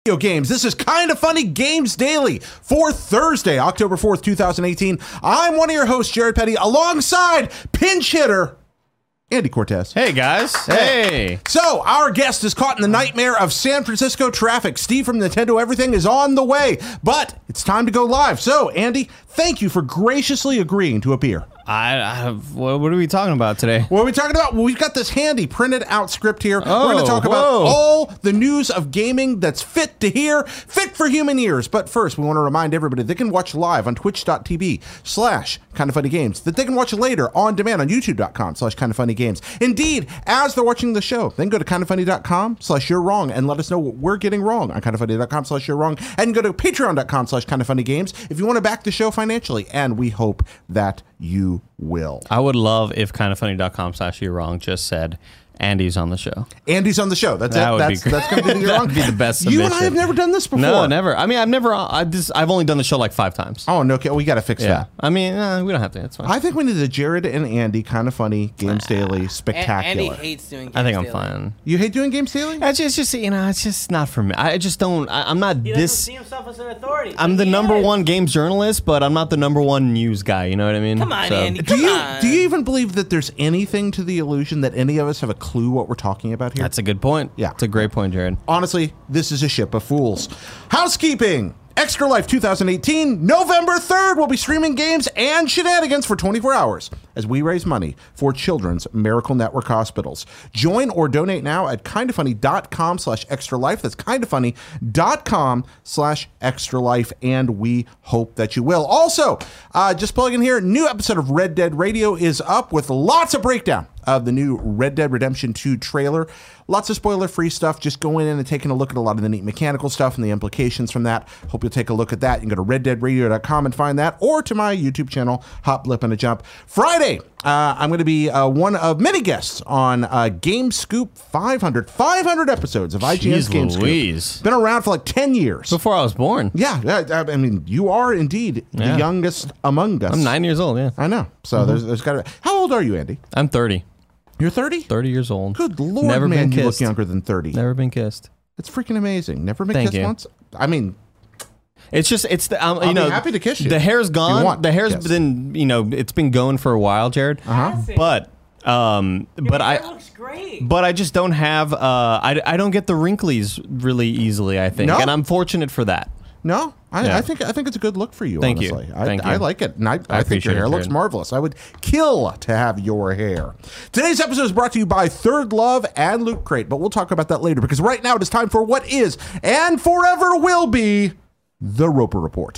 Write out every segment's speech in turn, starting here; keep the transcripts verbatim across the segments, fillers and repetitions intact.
Video games. This is Kinda Funny Games Daily for Thursday, October fourth, two thousand eighteen. I'm one of your hosts, Jared Petty, alongside pinch hitter Andy Cortez. Hey, guys. Hey. So, our guest is caught in the nightmare of San Francisco traffic. Steve from Nintendo Everything is on the way, but it's time to go live. So, Andy, thank you for graciously agreeing to appear. I, I what are we talking about today? What are we talking about? Well, we've got this handy printed out script here. Oh, We're going to talk about whoa. all the news of gaming that's fit to hear, fit for human ears. But first, we want to remind everybody they can watch live on twitch.tv slash Kinda Funny Games, that they can watch later on demand on youtube.com slash Kinda Funny Games. Indeed, as they're watching the show, they can go to kindafunny.com slash you're wrong and let us know what we're getting wrong on kindafunny.com slash you're wrong, and go to patreon.com slash Kinda Funny Games if you want to back the show financially, and we hope that you will. I would love if kindafunny.com slash you're wrong just said Andy's on the show. Andy's on the show. That's That it. would That's, be great. that's going to be the you're wrong. That'd be the best You and I submission. have never done this before. No, never. I mean, I've never. I just. I've only done the show like five times. Oh, no. Okay, we got to fix yeah. that. I mean, uh, we don't have to. It's fine. I think we need the Jared and Andy Kinda Funny Games Daily A- spectacular. Andy hates doing games I think I'm daily. fine. You hate doing Games Daily? It's just, it's just, you know, it's just not for me. I just don't. I, I'm not He doesn't this. see himself as an authority. I'm but the he number is. one games journalist, but I'm not the number one news guy. You know what I mean? Come on, So- Andy. Do Come you on. do you even believe that there's anything to the illusion that any of us have a clue what we're talking about here? That's a good point. Yeah. It's a great point, Jared. Honestly, this is a ship of fools. Housekeeping. Extra Life twenty eighteen, November third, we'll be streaming games and shenanigans for twenty-four hours as we raise money for Children's Miracle Network Hospitals. Join or donate now at kindafunny.com slash extra life. That's kindafunny.com slash extra life, and we hope that you will. Also, uh, just plug in here, new episode of Red Dead Radio is up with lots of breakdown of the new Red Dead Redemption two trailer. Lots of spoiler-free stuff, just going in and taking a look at a lot of the neat mechanical stuff and the implications from that. Hope you'll take a look at that. You can go to red dead radio dot com and find that, or to my YouTube channel, Hop, Blip, and a Jump. Friday, uh, I'm going to be uh, one of many guests on uh, Game Scoop five hundred. five hundred episodes of I G N's Jeez Game Louise. Scoop. Been around for like ten years. Before I was born. Yeah, yeah, I mean, you are indeed Yeah. the youngest among us. I'm nine years old, yeah. I know. So there's, there's got to. How old are you, Andy? I'm thirty. You're thirty? thirty years old. Good Lord, Never man, been you look kissed. younger than thirty. Never been kissed. It's freaking amazing. Never been Thank kissed you. once? I mean, It's just, it's the, um, I'll you be know, happy to kiss you The hair's if you gone. want. The hair's Yes. been, you know, it's been going for a while, Jared. Uh-huh. But, um, but Your I, hair looks great. but I just don't have, uh, I, I don't get the wrinkles really easily, I think. No? And I'm fortunate for that. No, I, Yeah. I think I think it's a good look for you. Thank you. honestly. I, Thank I you. like it, and I, I, think your appreciate hair it, looks Jared. marvelous. I would kill to have your hair. Today's episode is brought to you by Third Love and Loot Crate, but we'll talk about that later because right now it is time for what is and forever will be the Roper Report.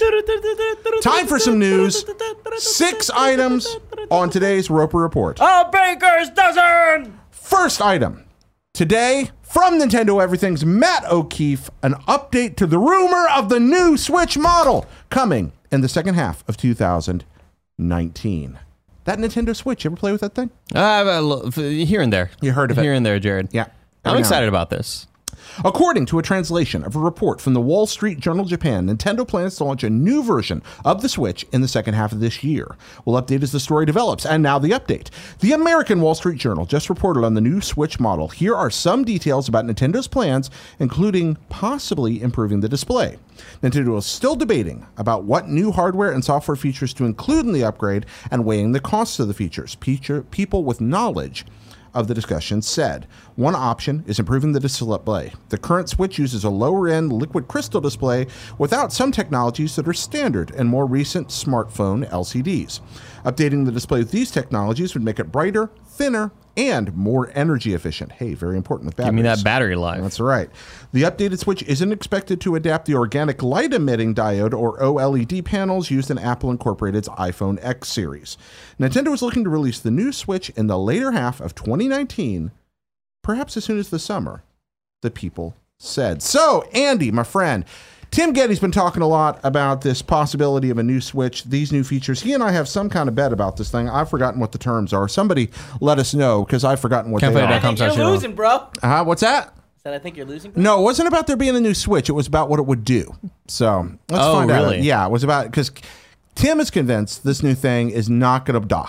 Time for some news. Six items on today's Roper Report. A baker's dozen. First item. Today, from Nintendo Everything's Matt O'Keefe, an update to the rumor of the new Switch model coming in the second half of two thousand nineteen. That Nintendo Switch, you ever play with that thing? Uh, here and there. You heard of it. Here and there, Jared. Yeah. I'm Every now excited and about this. According to a translation of a report from the Wall Street Journal Japan, Nintendo plans to launch a new version of the Switch in the second half of this year. We'll update as the story develops. And now the update. The American Wall Street Journal just reported on the new Switch model. Here are some details about Nintendo's plans, including possibly improving the display. Nintendo is still debating about what new hardware and software features to include in the upgrade and weighing the costs of the features. Feature, people with knowledge of the discussion said. One option is improving the display. The current Switch uses a lower-end liquid crystal display without some technologies that are standard in more recent smartphone L C Ds. Updating the display with these technologies would make it brighter, thinner, and more energy efficient. Hey, very important with batteries. Give me that battery life. That's right. The updated Switch isn't expected to adapt the organic light emitting diode or O L E D panels used in Apple Incorporated's iPhone X series. Nintendo is looking to release the new Switch in the later half of twenty nineteen, perhaps as soon as the summer, the people said. So, Andy, my friend, Tim Getty's been talking a lot about this possibility of a new Switch, these new features. He and I have some kind of bet about this thing. I've forgotten what the terms are. Somebody let us know, because I've forgotten what Can't they play are. I think you're Actually, losing, bro. Uh, what's that? Said I think you're losing. Bro. No, it wasn't about there being a new Switch. It was about what it would do. So let's Oh, find out. really? Yeah, it was about, because Tim is convinced this new thing is not going to dock.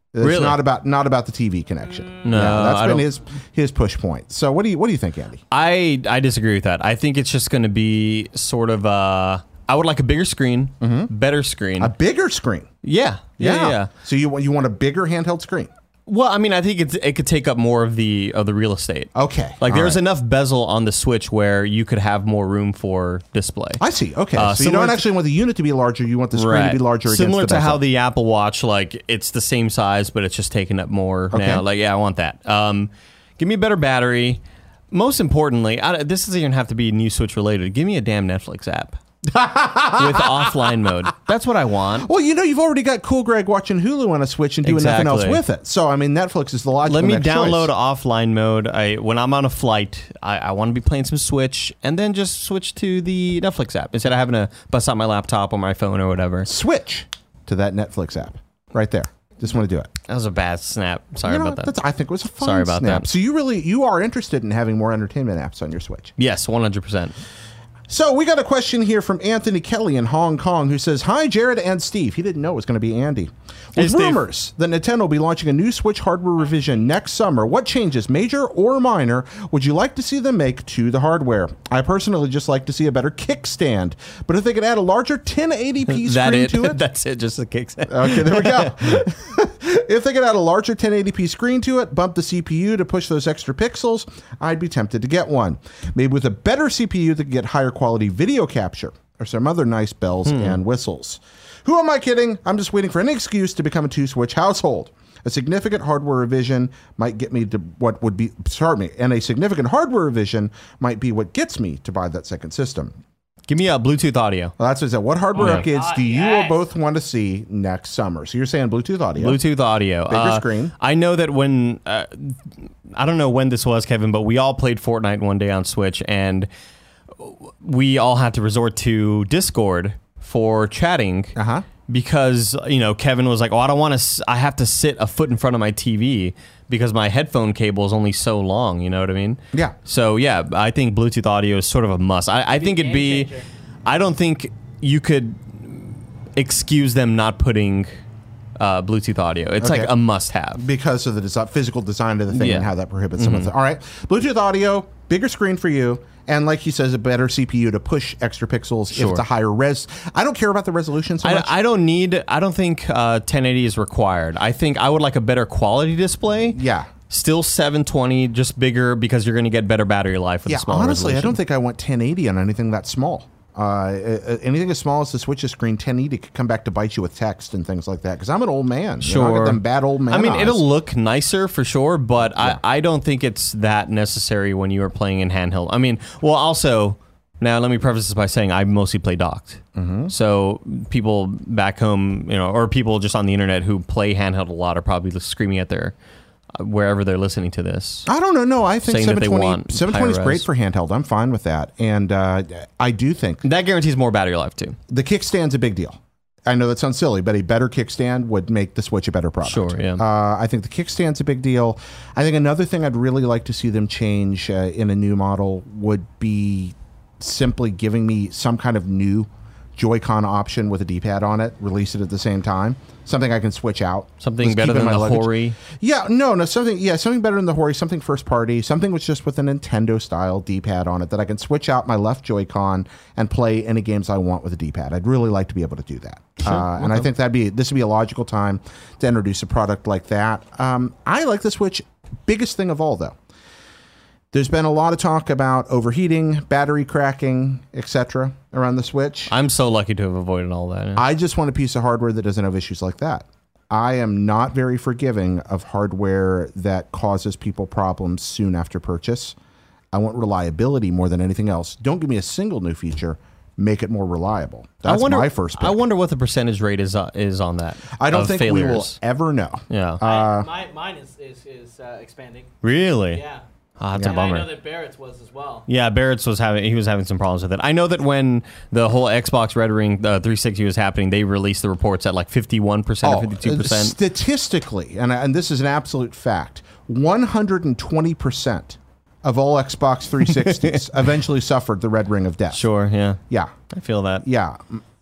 It's Really? not about not about the T V connection. No, yeah, that's I been don't- his his push point. So what do you what do you think, Andy? I I disagree with that. I think it's just going to be sort of. Uh, I would like a bigger screen, better screen. A bigger screen. yeah, yeah, yeah, yeah. So you want you want a bigger handheld screen? Well, I mean, I think it's, it could take up more of the of the real estate. Okay. Like all there's right. enough bezel on the Switch where you could have more room for display. I see. Okay. Uh, so you similar don't to- actually want the unit to be larger. You want the screen to be larger. Similar against the to how bezel. the Apple Watch, like it's the same size, but it's just taking up more Okay. now. Like, yeah, I want that. Um, give me a better battery. Most importantly, I, this doesn't even have to be new Switch related. Give me a damn Netflix app with offline mode. That's what I want. Well, you know, you've already got Cool Greg watching Hulu on a Switch and doing nothing else Exactly. with it. So, I mean, Netflix is the logical Let me next download choice. offline mode. I when I'm on a flight, I, I want to be playing some Switch, and then just switch to the Netflix app instead of having to bust out my laptop or my phone or whatever. Switch to that Netflix app right there. Just want to do it. That was a bad snap. Sorry You know, about that. That's, I think it was a fun Sorry about snap. that. So you really you are interested in having more entertainment apps on your Switch. Yes, one hundred percent. So we got a question here from Anthony Kelly in Hong Kong who says, "Hi, Jared and Steve." He didn't know it was going to be Andy. Hey, With Steve. rumors that Nintendo will be launching a new Switch hardware revision next summer, what changes, major or minor, would you like to see them make to the hardware? I personally just like to see a better kickstand, but if they could add a larger ten eighty p That screen it. to it, That's it. Just the kicks. okay, there we go. If they could add a larger ten eighty p screen to it, bump the C P U to push those extra pixels, I'd be tempted to get one. Maybe with a better C P U that could get higher quality video capture or some other nice bells and whistles. Who am I kidding? I'm just waiting for any excuse to become a two-Switch household. A significant hardware revision might get me to what would be, pardon me, and a significant hardware revision might be what gets me to buy that second system. Give me a Bluetooth audio. Well, that's what it said. What hardware Oh, yeah. upgrades do you Yes. both want to see next summer? So you're saying Bluetooth audio. Bluetooth audio. Bigger screen. I know that when, uh, I don't know when this was, Kevin, but we all played Fortnite one day on Switch, and we all had to resort to Discord for chatting. Uh-huh. Because, you know, Kevin was like, oh, I don't want to, I have to sit a foot in front of my T V because my headphone cable is only so long, you know what I mean? Yeah. So, yeah, I think Bluetooth audio is sort of a must. I, I think it'd be, game changer. I don't think you could excuse them not putting uh, Bluetooth audio. It's Okay. like a must have. Because of the desi- physical design of the thing Yeah. and how that prohibits some of the. All right. Bluetooth audio, bigger screen for you, and like he says, a better C P U to push extra pixels if Sure. it's a higher res. I don't care about the resolution so much. I, I don't need, I don't think uh, ten eighty is required. I think I would like a better quality display. yeah. Still seven twenty, just bigger because you're going to get better battery life with Yeah, a smaller honestly, I resolution. don't think I want ten eighty on anything that small. Uh, uh, anything as small as the Switch's screen, ten eighty could come back to bite you with text and things like that. Because I'm an old man. You know, I Sure. got them bad old man I mean, eyes. it'll look nicer for sure, but I, I don't think it's that necessary when you are playing in handheld. I mean, well, also, now let me preface this by saying I mostly play docked. Mm-hmm. So people back home, you know, or people just on the internet who play handheld a lot are probably screaming at their uh, wherever they're listening to this. I don't know. No, I think Saying that they seven twenty want seven twenty is higher great res. for handheld. I'm fine with that. And uh, I do think That guarantees more battery life too. the kickstand's a big deal. I know that sounds silly, but a better kickstand would make the Switch a better product. Sure, yeah. Uh, I think the kickstand's a big deal. I think another thing I'd really like to see them change uh, in a new model would be simply giving me some kind of new Joy-Con option with a D-pad on it, release it at the same time. Something I can switch out. Something Just better keep in than my the luggage. Hori. Yeah, no, no, something. Yeah, something better than the Hori. Something first party. Something with just with a Nintendo style D-pad on it that I can switch out my left Joy-Con and play any games I want with a D-pad. I'd really like to be able to do that. Uh, and I think that'd be this would be a logical time to introduce a product like that. Um, I like the Switch. Biggest thing of all, though. There's been a lot of talk about overheating, battery cracking, et cetera around the Switch. I'm so lucky to have avoided all that. yeah. I just want a piece of hardware that doesn't have issues like that. I am not very forgiving of hardware that causes people problems soon after purchase. I want reliability more than anything else. Don't give me a single new feature. Make it more reliable. That's I wonder, my first pick. I wonder what the percentage rate is uh, is on that. I don't of think we will failures. ever know. Yeah. Uh, my, mine is is, is uh, expanding. Really? Yeah. Ah, that's Yeah. a And I bummer. know that Barrett's was as well. Yeah, Barrett's was having he was having some problems with it. I know that when the whole Xbox Red Ring uh, three sixty was happening, they released the reports at like fifty-one percent or fifty-two uh, percent. statistically, and, and this is an absolute fact, one hundred twenty percent of all Xbox three sixties eventually suffered the red ring of death. Sure, yeah. Yeah. I feel that. Yeah.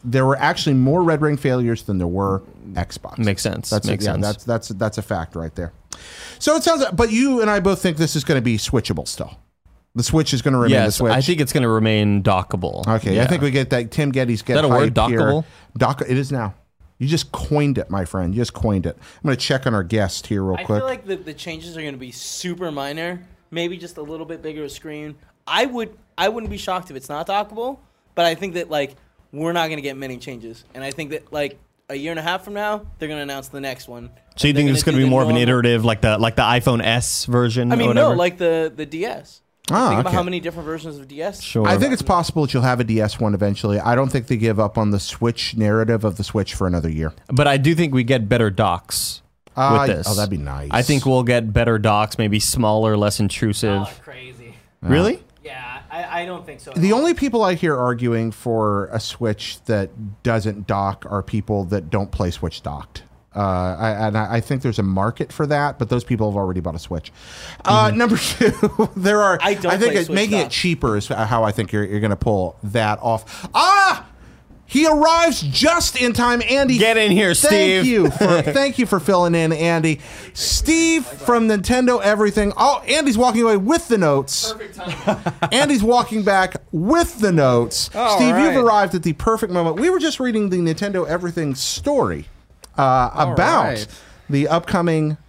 there were actually more Red Ring failures than there were Xbox. Makes sense. That's Makes a, yeah, sense. that's that's that's a fact right there. So it sounds, but you and I both think this is going to be switchable still. The Switch is going to remain yes, the Switch. I think it's going to remain dockable. Okay, yeah. I think we get that. Tim Geddes get Is that a word, hype here. dockable? Dock. It is now. You just coined it, my friend. You just coined it. I'm going to check on our guest here real I quick. feel like the, the changes are going to be super minor. Maybe just a little bit bigger a screen. I would I wouldn't be shocked if it's not dockable, but I think that like we're not going to get many changes, and I think that like a year and a half from now they're going to announce the next one. So you They're think it's going to do be the more of an normal- iterative, like the like the iPhone S version? I or mean, whatever? no, like the the D S. Ah, Think about okay. how many different versions of D S. Sure. I think it's possible that you'll have a D S one eventually. I don't think they give up on the Switch narrative of the Switch for another year. But I do think we get better docks Uh, with this. Oh, that'd be nice. I think we'll get better docks, maybe smaller, less intrusive. Oh, crazy. Really? Yeah, I, I don't think so. at The all. only people I hear arguing for a Switch that doesn't dock are people that don't play Switch docked. Uh, I, and I I think there's a market for that, but those people have already bought a Switch. Uh, number two, there are. I don't think play it, Switch making it docked. cheaper is how I think you're, you're going to pull that off. Ah, he arrives just in time, Andy. Get in here, thank Steve. You for, thank you for filling in, Andy. Steve from Nintendo Everything. Oh, Andy's walking away with the notes. Perfect timing. Andy's walking back with the notes. All Steve, right. you've arrived at the perfect moment. We were just reading the Nintendo Everything story uh, All about right. the upcoming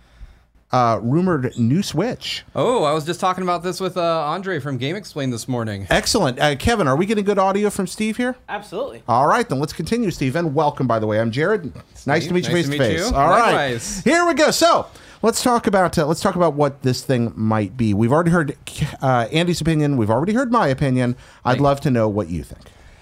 uh, rumored new Switch. Oh, I was just talking about this with uh, Andre from Game Explain this morning. Excellent. Uh, Kevin, are we getting good audio from Steve here? Absolutely. All right, then let's continue, Steve. And welcome, by the way. I'm Jared. Nice to meet you Nice face to to meet face. you. All right, Likewise. here we go. So let's talk about uh, let's talk about what this thing might be. We've already heard uh, Andy's opinion. We've already heard my opinion. I'd love to know what you think.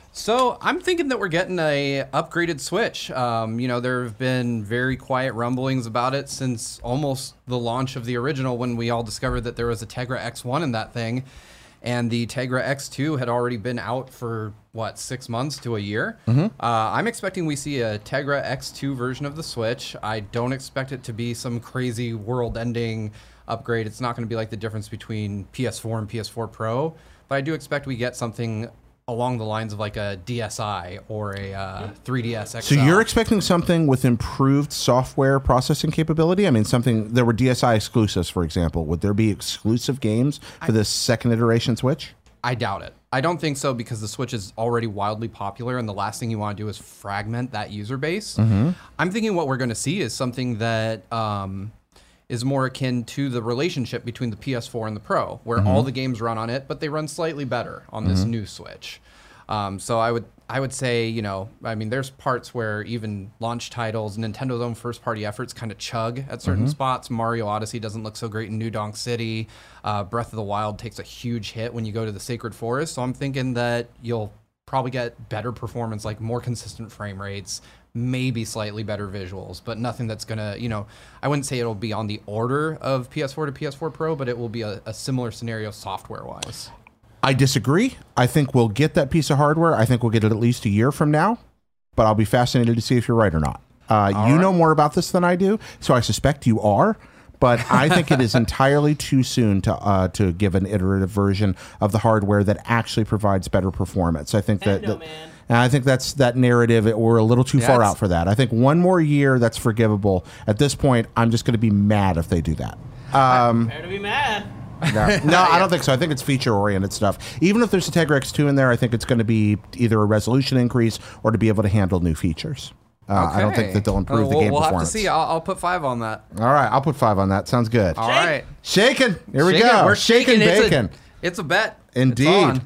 So I'm thinking that we're getting a upgraded Switch. Um, you know, there have been very quiet rumblings about it since almost the launch of the original, when we all discovered that there was a Tegra X one in that thing, and the Tegra X two had already been out for what, six months to a year. Uh, I'm expecting we see a Tegra X two version of the Switch. I don't expect it to be some crazy world-ending upgrade. It's not going to be like the difference between P S four and P S four Pro, but I do expect we get something along the lines of like a D S i or a uh, three D S X L. So you're expecting something with improved software processing capability? I mean, something, there were D S i exclusives, for example. Would there be exclusive games for this second iteration Switch? I doubt it. I don't think so, because the Switch is already wildly popular, and the last thing you want to do is fragment that user base. I'm thinking what we're going to see is something that um, is more akin to the relationship between the P S four and the Pro, where all the games run on it, but they run slightly better on this new Switch. Um, so I would I would say, you know, I mean, there's parts where even launch titles, Nintendo's own first-party efforts kind of chug at certain spots. Mario Odyssey doesn't look so great in New Donk City. Uh, Breath of the Wild takes a huge hit when you go to the Sacred Forest. So I'm thinking that you'll probably get better performance, like more consistent frame rates, maybe slightly better visuals, but nothing that's going to, you know, I wouldn't say it'll be on the order of P S four to P S four Pro, but it will be a, a similar scenario software-wise. I disagree. I think we'll get that piece of hardware. I think we'll get it at least a year from now, but I'll be fascinated to see if you're right or not. Uh, you right. know more about this than I do, so I suspect you are. But I think it is entirely too soon to uh, to give an iterative version of the hardware that actually provides better performance. I think that, Nintendo, that man. and I think that's that narrative. it- We're a little too Yeah, far it's- out for that. I think one more year that's forgivable. At this point, I'm just going to be mad if they do that. Um, Prepare to be mad. no, no, I don't think so. I think it's feature-oriented stuff. Even if there's a Tegra X two in there, I think it's going to be either a resolution increase or to be able to handle new features. Uh, I don't think that they'll improve Uh, the we'll, game we'll performance. have to see. I'll, I'll put five on that. All right, I'll put five on that. Sounds good. All Shake. right. Shaking. Here we Shake it. go. We're shaking shaking. It's a- bacon. It's a bet. It's Indeed. on.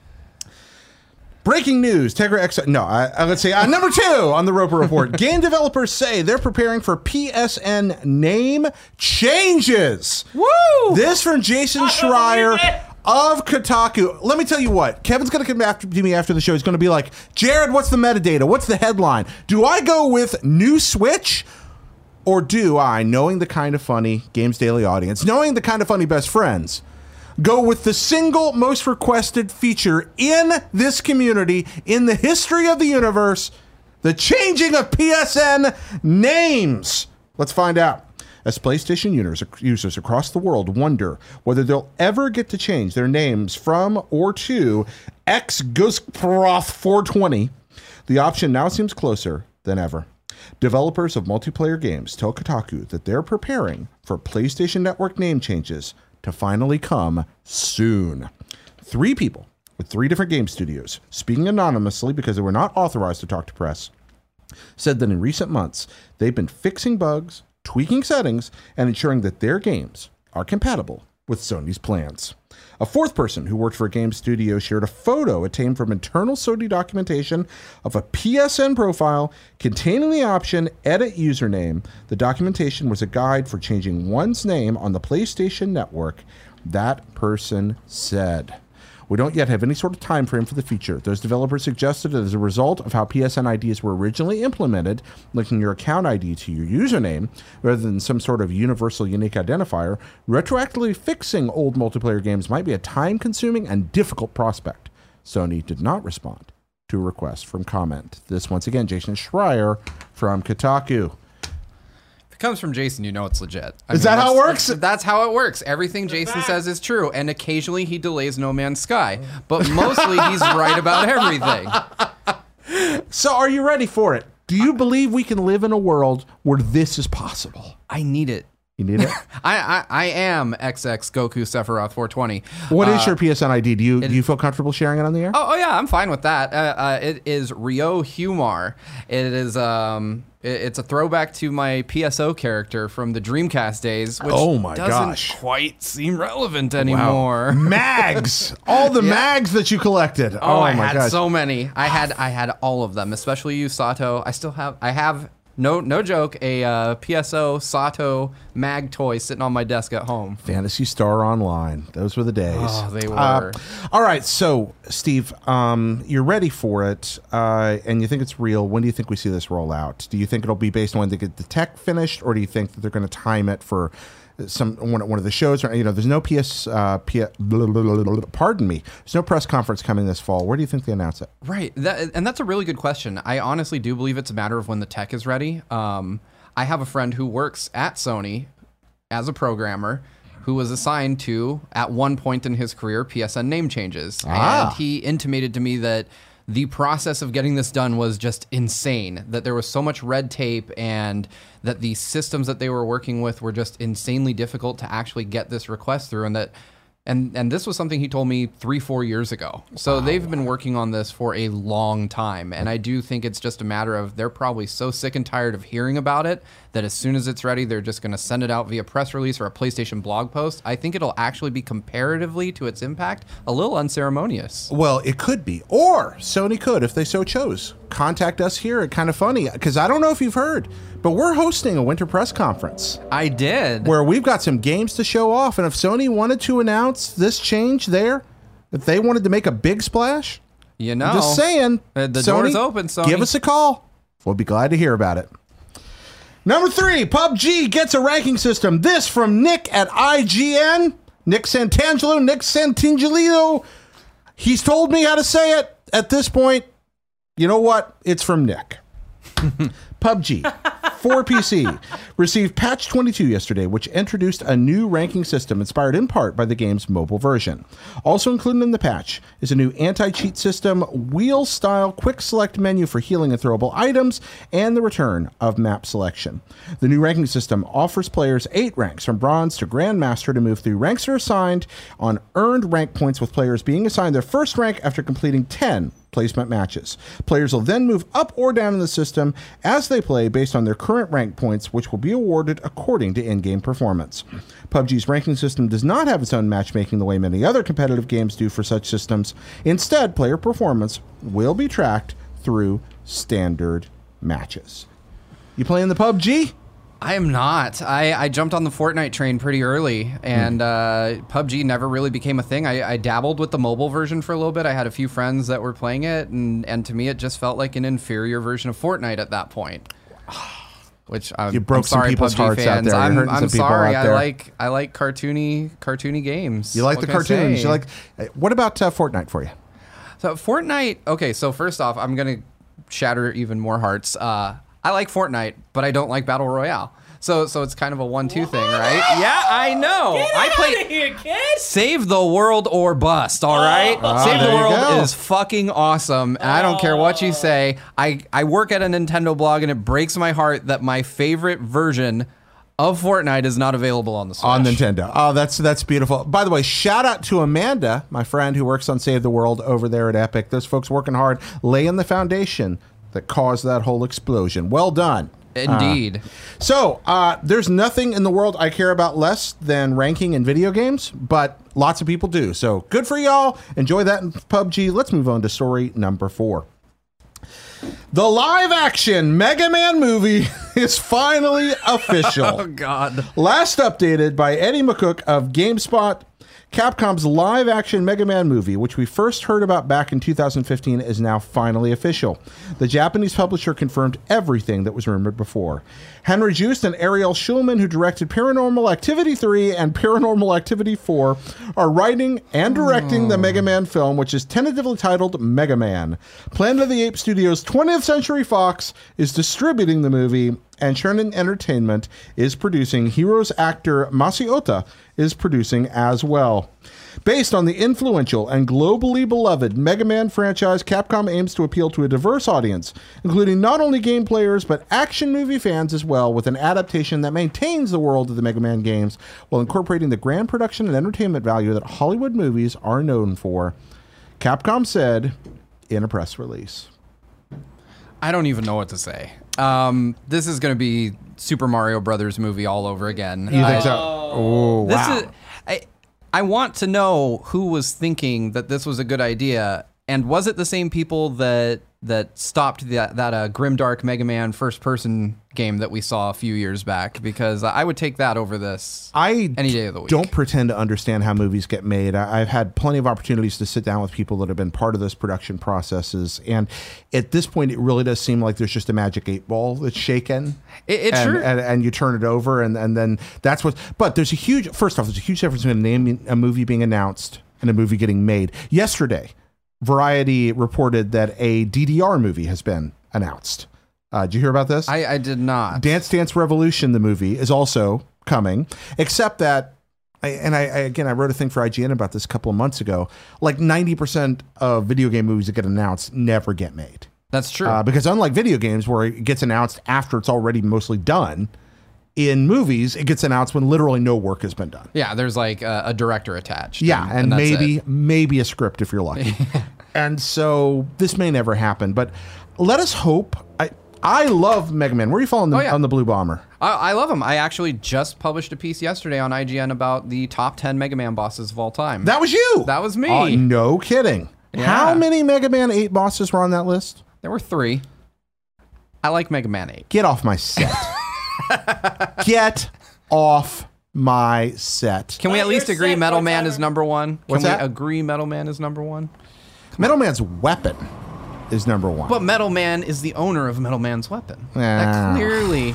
Breaking news: Tegra X. No, I, uh, let's see. Uh, number two on the Roper Report. Game developers say they're preparing for P S N name changes. Woo! This from Jason I don't Schreier believe it. of Kotaku. Let me tell you what. Kevin's going to come after to me after the show. He's going to be like, Jared, what's the metadata? What's the headline? Do I go with new Switch? Or do I, knowing the Kind of Funny Games Daily audience, knowing the Kind of Funny best friends, go with the single most requested feature in this community, in the history of the universe, the changing of P S N names? Let's find out. as PlayStation users, users across the world wonder whether they'll ever get to change their names from or to X-Gusproth four twenty, the option now seems closer than ever. Developers of multiplayer games tell Kotaku that they're preparing for PlayStation Network name changes to finally come soon. Three people with three different game studios, speaking anonymously because they were not authorized to talk to press, said that in recent months, they've been fixing bugs, tweaking settings, and ensuring that their games are compatible with Sony's plans. A fourth person who worked for a game studio shared a photo obtained from internal Sony documentation of a P S N profile containing the option Edit Username. The documentation was a guide for changing one's name on the PlayStation Network. That person said. We don't yet have any sort of time frame for the feature. Those developers suggested that as a result of how P S N I Ds were originally implemented, linking your account I D to your username, rather than some sort of universal unique identifier, retroactively fixing old multiplayer games might be a time-consuming and difficult prospect. Sony did not respond to a request from comment. This, once again, Jason Schreier from Kotaku. It comes from Jason, you know it's legit. I Is that how it that's- works? That's, that's how it works. Everything Jason says is true, and occasionally he delays No Man's Sky, but mostly he's right about everything. So are you ready for it? Do you believe we can live in a world where this is possible? I need it. You need it? I, I, I am X X Goku Sephiroth four twenty. What is Uh, your P S N I D? Do you do you feel comfortable sharing it on the air? Oh, oh yeah, I'm fine with that. Uh, uh, it is Ryo Humar. It is um, it, it's a throwback to my P S O character from the Dreamcast days, which Oh my doesn't gosh. quite seem relevant anymore. Mags, all the Yeah. mags that you collected. Oh, Oh, I my had gosh. so many. I had I had all of them, especially you, Sato. I still have I have no no joke a uh, P S O Sato mag toy sitting on my desk at home. Phantasy Star Online. Those were the days. Oh, they were. Uh, all right, so Steve, um, you're ready for it, uh, and you think it's real. When do you think we see this roll out? Do you think it'll be based on when they get the tech finished, or do you think that they're going to time it for some one, one of the shows? Or you know, there's no P S. Uh, P- blah, blah, blah, blah, blah, pardon me. There's no press conference coming this fall. Where do you think they announce it? Right, that, and that's a really good question. I honestly do believe it's a matter of when the tech is ready. Um, I have a friend who works at Sony as a programmer who was assigned to, at one point in his career, P S N name changes. Ah. And he intimated to me that the process of getting this done was just insane, that there was so much red tape and that the systems that they were working with were just insanely difficult to actually get this request through, and that And and this was something he told me three, four years ago. So wow. They've been working on this for a long time. And I do think it's just a matter of they're probably so sick and tired of hearing about it that as soon as it's ready, they're just going to send it out via press release or a PlayStation blog post. I think it'll actually be, comparatively to its impact, a little unceremonious. Well, it could be. Or Sony could, if they so chose, contact us here at Kind of Funny. Because I don't know if you've heard, but we're hosting a winter press conference. I did. Where we've got some games to show off. And if Sony wanted to announce this change there, if they wanted to make a big splash, you know, I'm just saying, uh, the Sony, door's open, Sony. Give us a call. We'll be glad to hear about it. Number three, P U B G gets a ranking system. This from Nick at I G N. Nick Santangelo, Nick Santangelo. He's told me how to say it at this point. You know what? It's from Nick. P U B G for P C received patch twenty-two yesterday, which introduced a new ranking system inspired in part by the game's mobile version. Also included in the patch is a new anti-cheat system, wheel-style quick select menu for healing and throwable items, and the return of map selection. The new ranking system offers players eight ranks from bronze to grandmaster to move through. Ranks are assigned on earned rank points, with players being assigned their first rank after completing ten placement matches. Players will then move up or down in the system as they play based on their current rank points, which will be awarded according to in-game performance. P U B G's ranking system does not have its own matchmaking the way many other competitive games do for such systems. Instead, player performance will be tracked through standard matches. You playing the P U B G? I am not. I, I jumped on the Fortnite train pretty early, and uh, P U B G never really became a thing. I, I dabbled with the mobile version for a little bit. I had a few friends that were playing it, and, and to me, it just felt like an inferior version of Fortnite at that point. Which I'm, You broke I'm sorry, some people's P U B G hearts out fans. there. You're I'm, hurting I'm some people sorry. out I there. like I like cartoony cartoony games. You like What the can I cartoons. say? You like. What about uh, Fortnite for you? So Fortnite. Okay, so first off, I'm gonna shatter even more hearts. Uh, I like Fortnite, but I don't like Battle Royale. So so it's kind of a one-two thing, right? Yeah, I know. Get I out played of here, kid. Save the World or Bust, all right? Oh, Save the there you World go. is fucking awesome. And I don't care what you say. I, I work at a Nintendo blog, and it breaks my heart that my favorite version of Fortnite is not available on the Switch. On Nintendo. Oh, that's that's beautiful. By the way, shout out to Amanda, my friend who works on Save the World over there at Epic. Those folks working hard, laying the foundation that caused that whole explosion. Well done. Indeed. Uh, so, uh, there's nothing in the world I care about less than ranking in video games, but lots of people do. So, good for y'all. Enjoy that in P U B G. Let's move on to story number four. The live-action Mega Man movie is finally official. Oh, God. Last updated by Eddie McCook of GameSpot, Capcom's live-action Mega Man movie, which we first heard about back in two thousand fifteen, is now finally official. The Japanese publisher confirmed everything that was rumored before. Henry Joost and Ariel Schulman, who directed Paranormal Activity three and Paranormal Activity four, are writing and directing oh. the Mega Man film, which is tentatively titled Mega Man. Planet of the Apes Studios' twentieth Century Fox is distributing the movie, and Shonen Entertainment is producing. Heroes actor Masi Ota is producing as well. Based on the influential and globally beloved Mega Man franchise, Capcom aims to appeal to a diverse audience, including not only game players, but action movie fans as well, with an adaptation that maintains the world of the Mega Man games while incorporating the grand production and entertainment value that Hollywood movies are known for. Capcom said in a press release. I don't even know what to say. Um, this is going to be Super Mario Brothers movie all over again. You think I, so? Oh, this wow. is, I, I want to know who was thinking that this was a good idea, and was it the same people that that stopped that that uh, grimdark Mega Man first-person game that we saw a few years back? Because I would take that over this I any day of the week. Don't pretend to understand how movies get made. I, I've had plenty of opportunities to sit down with people that have been part of those production processes, and at this point, it really does seem like there's just a magic eight ball that's shaken. It, it and, sure. and, and you turn it over, and, and then that's what. But there's a huge. First off, there's a huge difference between a, name, a movie being announced and a movie getting made. Yesterday, Variety reported that a D D R movie has been announced. Uh, did you hear about this? I, I did not. Dance Dance Revolution, the movie, is also coming, except that, I, and I, I again, I wrote a thing for I G N about this a couple of months ago, like ninety percent of video game movies that get announced never get made. That's true. Uh, because unlike video games where it gets announced after it's already mostly done, in movies, it gets announced when literally no work has been done. Yeah, there's like a, a director attached. Yeah, and, and, and that's maybe it. maybe a script if you're lucky. And so this may never happen, but let us hope. I I love Mega Man. Where are you falling Oh, yeah. on the Blue Bomber? I, I love him. I actually just published a piece yesterday on I G N about the top ten Mega Man bosses of all time. That was you. That was me. Oh, no kidding. Yeah. How many Mega Man eight bosses were on that list? There were three. I like Mega Man eight. Get off my set. Get off my set. Can we Oh, at least you're agree set, Metal Man part-timer. is number one? Can What's we that? agree Metal Man is number one? Metal Man's weapon is number one. But Metal Man is the owner of Metal Man's weapon. Ah. That clearly,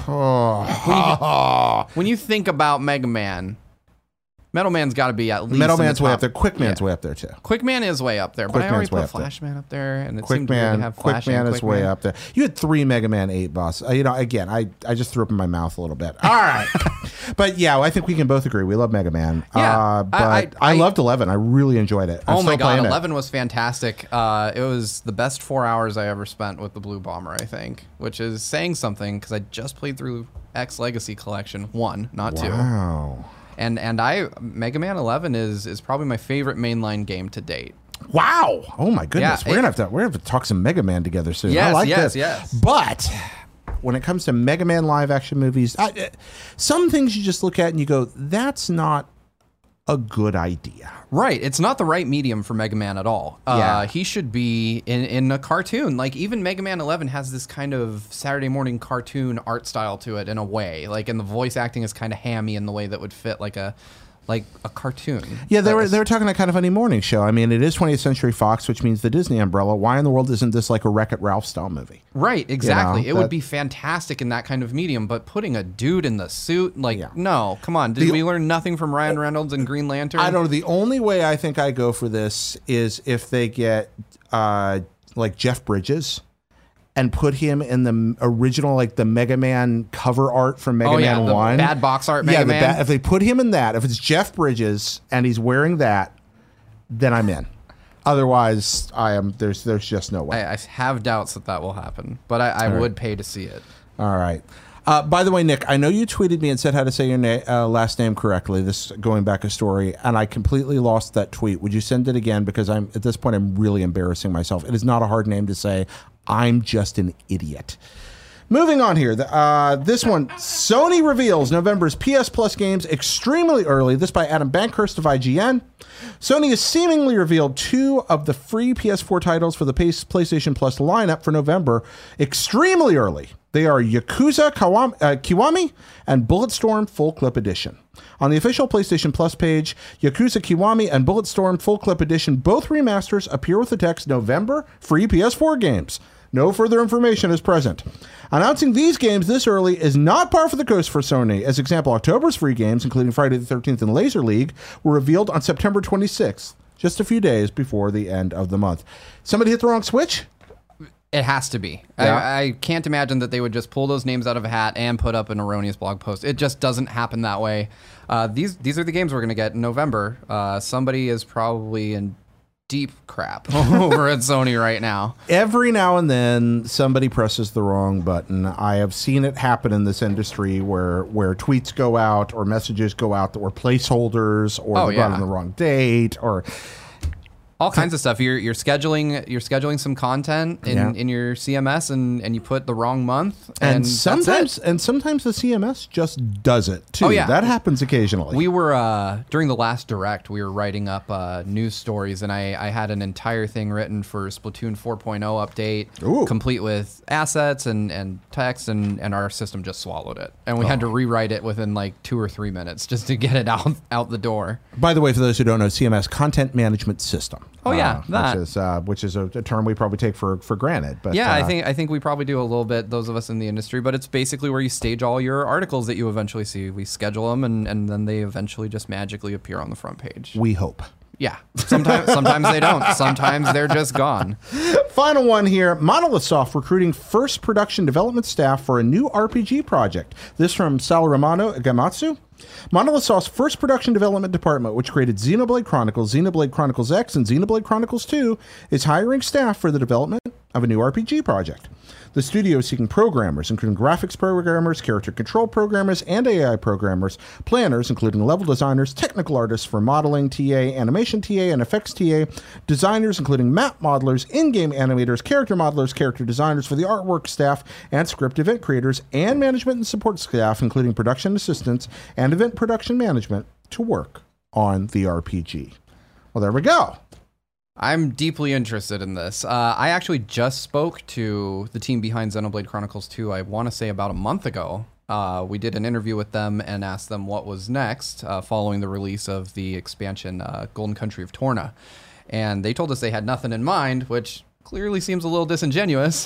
Oh. when you think about Mega Man, Metal Man's got to be at least Metal in the Man's way top- up there. Quick Man's Yeah. way up there too. Quick Man is way up there, but Quick I already Man's way put up there. Flash Man up there, and it Quick seemed weird Man, to have Quick Flash Man and is Quick way Man. up there. You had three Mega Man eight bosses. Uh, you know, again, I, I just threw up in my mouth a little bit. All right, but yeah, I think we can both agree we love Mega Man. Yeah, uh, but I- I, I- loved eleven. I really enjoyed it. I'm Oh my still god, playing it. eleven was fantastic. Uh, it was the best four hours I ever spent with the Blue Bomber, I think, which is saying something because I just played through X Legacy Collection one, not two. Wow. And and I Mega Man eleven is is probably my favorite mainline game to date. Wow. Oh my goodness. Yeah, we're it- gonna have to we're gonna have to talk some Mega Man together soon. I Yes, like yes, this. yes. But when it comes to Mega Man live action movies, I, uh, some things you just look at and you go, that's not a good idea. Right, it's not the right medium for Mega Man at all. Uh, Yeah. he should be in, in a cartoon. Like even Mega Man eleven has this kind of Saturday morning cartoon art style to it in a way. Like, and the voice acting is kind of hammy in the way that would fit like a like a cartoon. Yeah, they That were was- they were talking a Kind of Funny morning show. I mean, it is twentieth Century Fox, which means the Disney umbrella. Why in the world isn't this like a Wreck-It Ralph style movie? Right, exactly. know, it that- would be fantastic in that kind of medium, but putting a dude in the suit, like, Yeah. no, come on. Did The- we learn nothing from Ryan Reynolds and Green Lantern? I don't know. The only way I think I go for this is if they get uh, like Jeff Bridges and put him in the original, like the Mega Man cover art from Mega Oh, yeah, Man the one. bad box art Mega yeah, the Man. ba- if they put him in that, if it's Jeff Bridges and he's wearing that, then I'm in. Otherwise, I am. There's there's just no way. I, I have doubts that that will happen, but I, I would pay to see it. All right. Uh, by the way, Nick, I know you tweeted me and said how to say your na- uh, last name correctly. This going back a story, and I completely lost that tweet. Would you send it again? Because I'm at this point, I'm really embarrassing myself. It is not a hard name to say. I'm just an idiot. Moving on here, the, uh, this one, Sony reveals November's P S Plus games extremely early. This by Adam Bankhurst of I G N. Sony has seemingly revealed two of the free P S four titles for the PlayStation Plus lineup for November extremely early. They are Yakuza Kawami, uh, Kiwami and Bulletstorm Full Clip Edition. On the official PlayStation Plus page, Yakuza Kiwami and Bulletstorm Full Clip Edition, both remasters, appear with the text November free P S four games. No further information is present. Announcing these games this early is not par for the course for Sony. As example, October's free games, including Friday the thirteenth and Laser League, were revealed on September twenty-sixth, just a few days before the end of the month. Somebody hit the wrong switch? It has to be. Yeah. I, I can't imagine that they would just pull those names out of a hat and put up an erroneous blog post. It just doesn't happen that way. Uh, these these are the games we're going to get in November. Uh, somebody is probably in deep crap over at Sony right now. Every now and then, somebody presses the wrong button. I have seen it happen in this industry where where tweets go out or messages go out that were placeholders or Oh, they're run yeah. on the wrong date or... All kinds of stuff. You're you're scheduling you're scheduling some content in, Yeah. in your C M S and, and you put the wrong month and, And that's sometimes, it. and sometimes the C M S just does it too. Oh, yeah. That happens occasionally. We were uh, during the last direct. We were writing up uh, news stories, and I, I had an entire thing written for Splatoon four point oh update, Ooh. complete with assets and, and text, and, and our system just swallowed it, and we had to rewrite it within like two or three minutes just to get it out out the door. By the way, for those who don't know, C M S, Content Management System. Oh, yeah, uh, that. which is uh, which is a, a term we probably take for for granted. But Yeah, I uh, think I think we probably do a little bit, those of us in the industry, but it's basically where you stage all your articles that you eventually see. We schedule them, and, and then they eventually just magically appear on the front page. we hope. Yeah, sometimes sometimes they don't. Sometimes they're just gone. Final one here. Monolith Soft recruiting first production development staff for a new R P G project. This from Sal Romano Gamatsu. Monolith Soft's first production development department, which created Xenoblade Chronicles, Xenoblade Chronicles X, and Xenoblade Chronicles two, is hiring staff for the development of a new R P G project. The studio is seeking programmers, including graphics programmers, character control programmers, and A I programmers, planners, including level designers, technical artists for modeling T A, animation T A, and effects T A, designers, including map modelers, in-game animators, character modelers, character designers for the artwork staff, and script event creators, and management and support staff, including production assistants and event production management, to work on the R P G. Well, there we go. I'm deeply interested in this. Uh, I actually just spoke to the team behind Xenoblade Chronicles two, I want to say about a month ago. Uh, we did an interview with them and asked them what was next uh, following the release of the expansion uh, Golden Country of Torna. And they told us they had nothing in mind, which clearly seems a little disingenuous.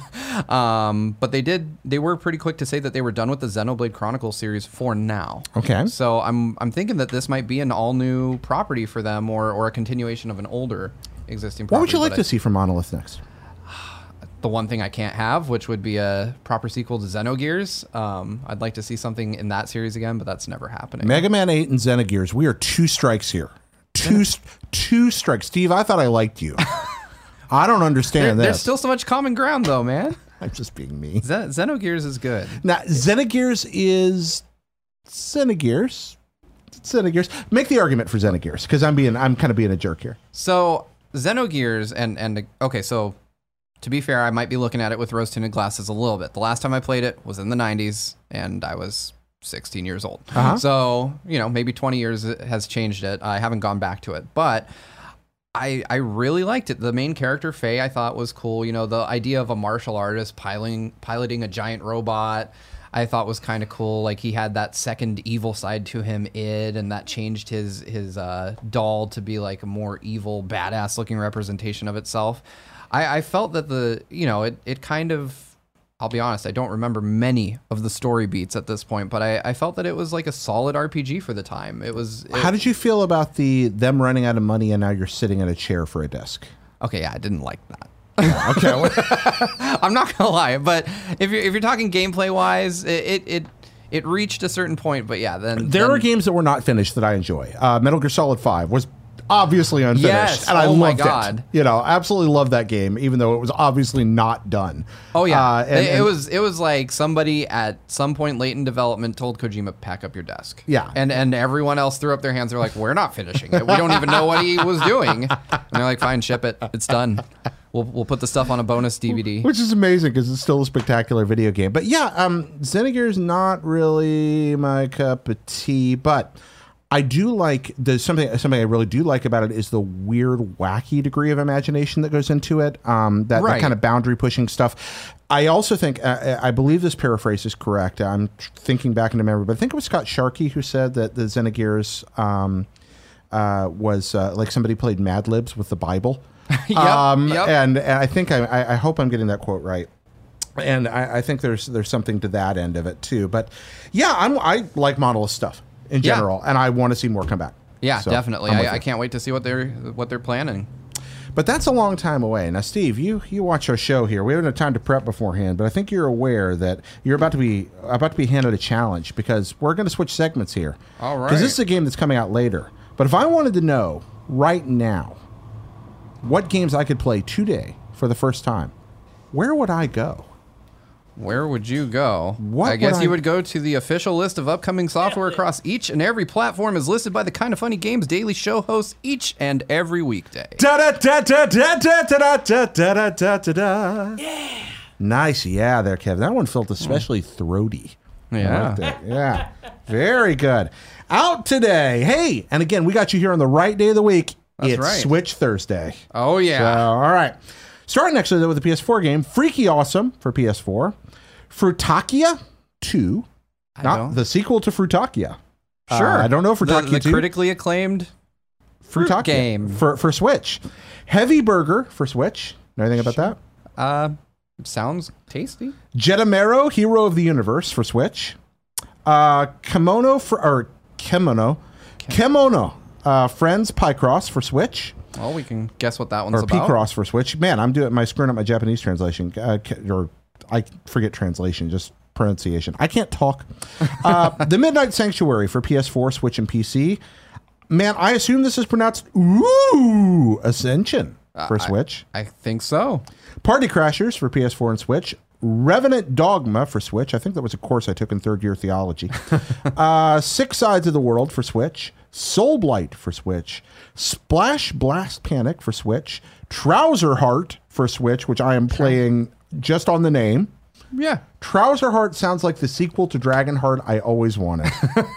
um, but they did, they were pretty quick to say that they were done with the Xenoblade Chronicles series for now. Okay. So I'm I'm thinking that this might be an all new property for them, or or a continuation of an older existing property. What would you like but to I- see from Monolith next? The one thing I can't have, which would be a proper sequel to Xenogears. Um, I'd like to see something in that series again, but that's never happening. Mega Man eight and Xenogears, we are two strikes here. Two two strikes. Steve, I thought I liked you. I don't There- understand there's this. still so much common ground, though, man. I'm just being mean. Zen- Xenogears is good. Now, Xenogears is Xenogears. Xenogears. Make the argument for Xenogears, because I'm being I'm kind of being a jerk here. So Xenogears and and okay, so to be fair, I might be looking at it with rose-tinted glasses a little bit. The last time I played it was in the nineties, and I was sixteen years old. Uh-huh. So, you know, maybe twenty years has changed it. I haven't gone back to it, but I I really liked it. The main character, Faye, I thought was cool. You know, the idea of a martial artist piloting piloting a giant robot, I thought was kind of cool. Like, he had that second evil side to him, id, and that changed his his uh, doll to be like a more evil, badass looking representation of itself. I, I felt that the, you know, it, it kind of, I'll be honest, I don't remember many of the story beats at this point, but I, I felt that it was like a solid R P G for the time. It was. It, How did you feel about the them running out of money and now you're sitting in a chair for a desk? Okay, yeah, I didn't like that. Okay. I'm not gonna lie, but if you're if you're talking gameplay wise, it it it, it reached a certain point. But yeah, then There then, are games that were not finished that I enjoy. Uh, Metal Gear Solid five was obviously unfinished, Yes. and I Oh loved my it. God. You know, absolutely loved that game, even though it was obviously not done. Oh yeah, Uh, and- it, it and- was it was like somebody at some point late in development told Kojima, pack up your desk. Yeah. and and everyone else threw up their hands. They're like, we're not finishing it. We don't even know what he was doing. And they're like, fine, ship it. It's done. We'll we'll put the stuff on a bonus D V D. Which is amazing because it's still a spectacular video game. But yeah, um, Xenogears not really my cup of tea, but I do like there's something something I really do like about it is the weird, wacky degree of imagination that goes into it. Um, that, that Right. kind of boundary pushing stuff. I also think uh, I believe this paraphrase is correct. I'm thinking back into memory, but I think it was Scott Sharkey who said that the Xenogears um, uh, was uh, like somebody played Mad Libs with the Bible. Yep, um, yep. And, and I think I, I, I hope I'm getting that quote right. And I, I think there's there's something to that end of it too. But yeah, I'm I like Monolith stuff in Yeah. general, and I want to see more come back. Yeah, So, definitely. I'm with I, I you. can't wait to see what they're what they're planning. But that's a long time away. Now, Steve, you you watch our show here. We haven't had time to prep beforehand, but I think you're aware that you're about to be about to be handed a challenge because we're going to switch segments here. All Because this right. is a game that's coming out later. But if I wanted to know right now what games I could play today for the first time, where would I go? Where would you go? What I guess would you I- would go to the official list of upcoming software across each and every platform as listed by the Kind of Funny Games Daily Show hosts each and every weekday. Da da da da da da da da da da da da da. Yeah. Nice, yeah, there, Kev. That one felt especially throaty. I Yeah. liked it. Yeah. Very good. Out today. Hey, and again, we got you here on the right day of the week. That's it's right. Switch Thursday. Oh, yeah. So, all right. Starting actually though with the P S four game, Freaky Awesome for P S four. Frutakia two. I Not don't- the sequel to Frutakia. Sure. Uh, I don't know The- Frutakia the two. critically acclaimed fruit Frutakia game. for for Switch. Heavy Burger for Switch. Know anything about that? Uh, sounds tasty. Jetamero, Hero of the Universe for Switch. Uh, Kimono for or Kimono, Kimono, uh, Friends Picross for Switch, Well, we can guess what that one's or about. Picross for Switch. Man, I'm doing my screwing up my Japanese translation, uh, or I forget translation, just pronunciation. I can't talk. Uh, the Midnight Sanctuary for P S four, Switch, and P C. Man, I assume this is pronounced Ooh Ascension for Switch. I think so. Party Crashers for P S four and Switch. Revenant Dogma for Switch. I think that was a course I took in third year theology. uh, Six Sides of the World for Switch. Soul Blight for Switch. Splash Blast Panic for Switch. Trouser Heart for Switch, which I am playing just on the name. Yeah. Trouser Heart sounds like the sequel to Dragon Heart I always wanted.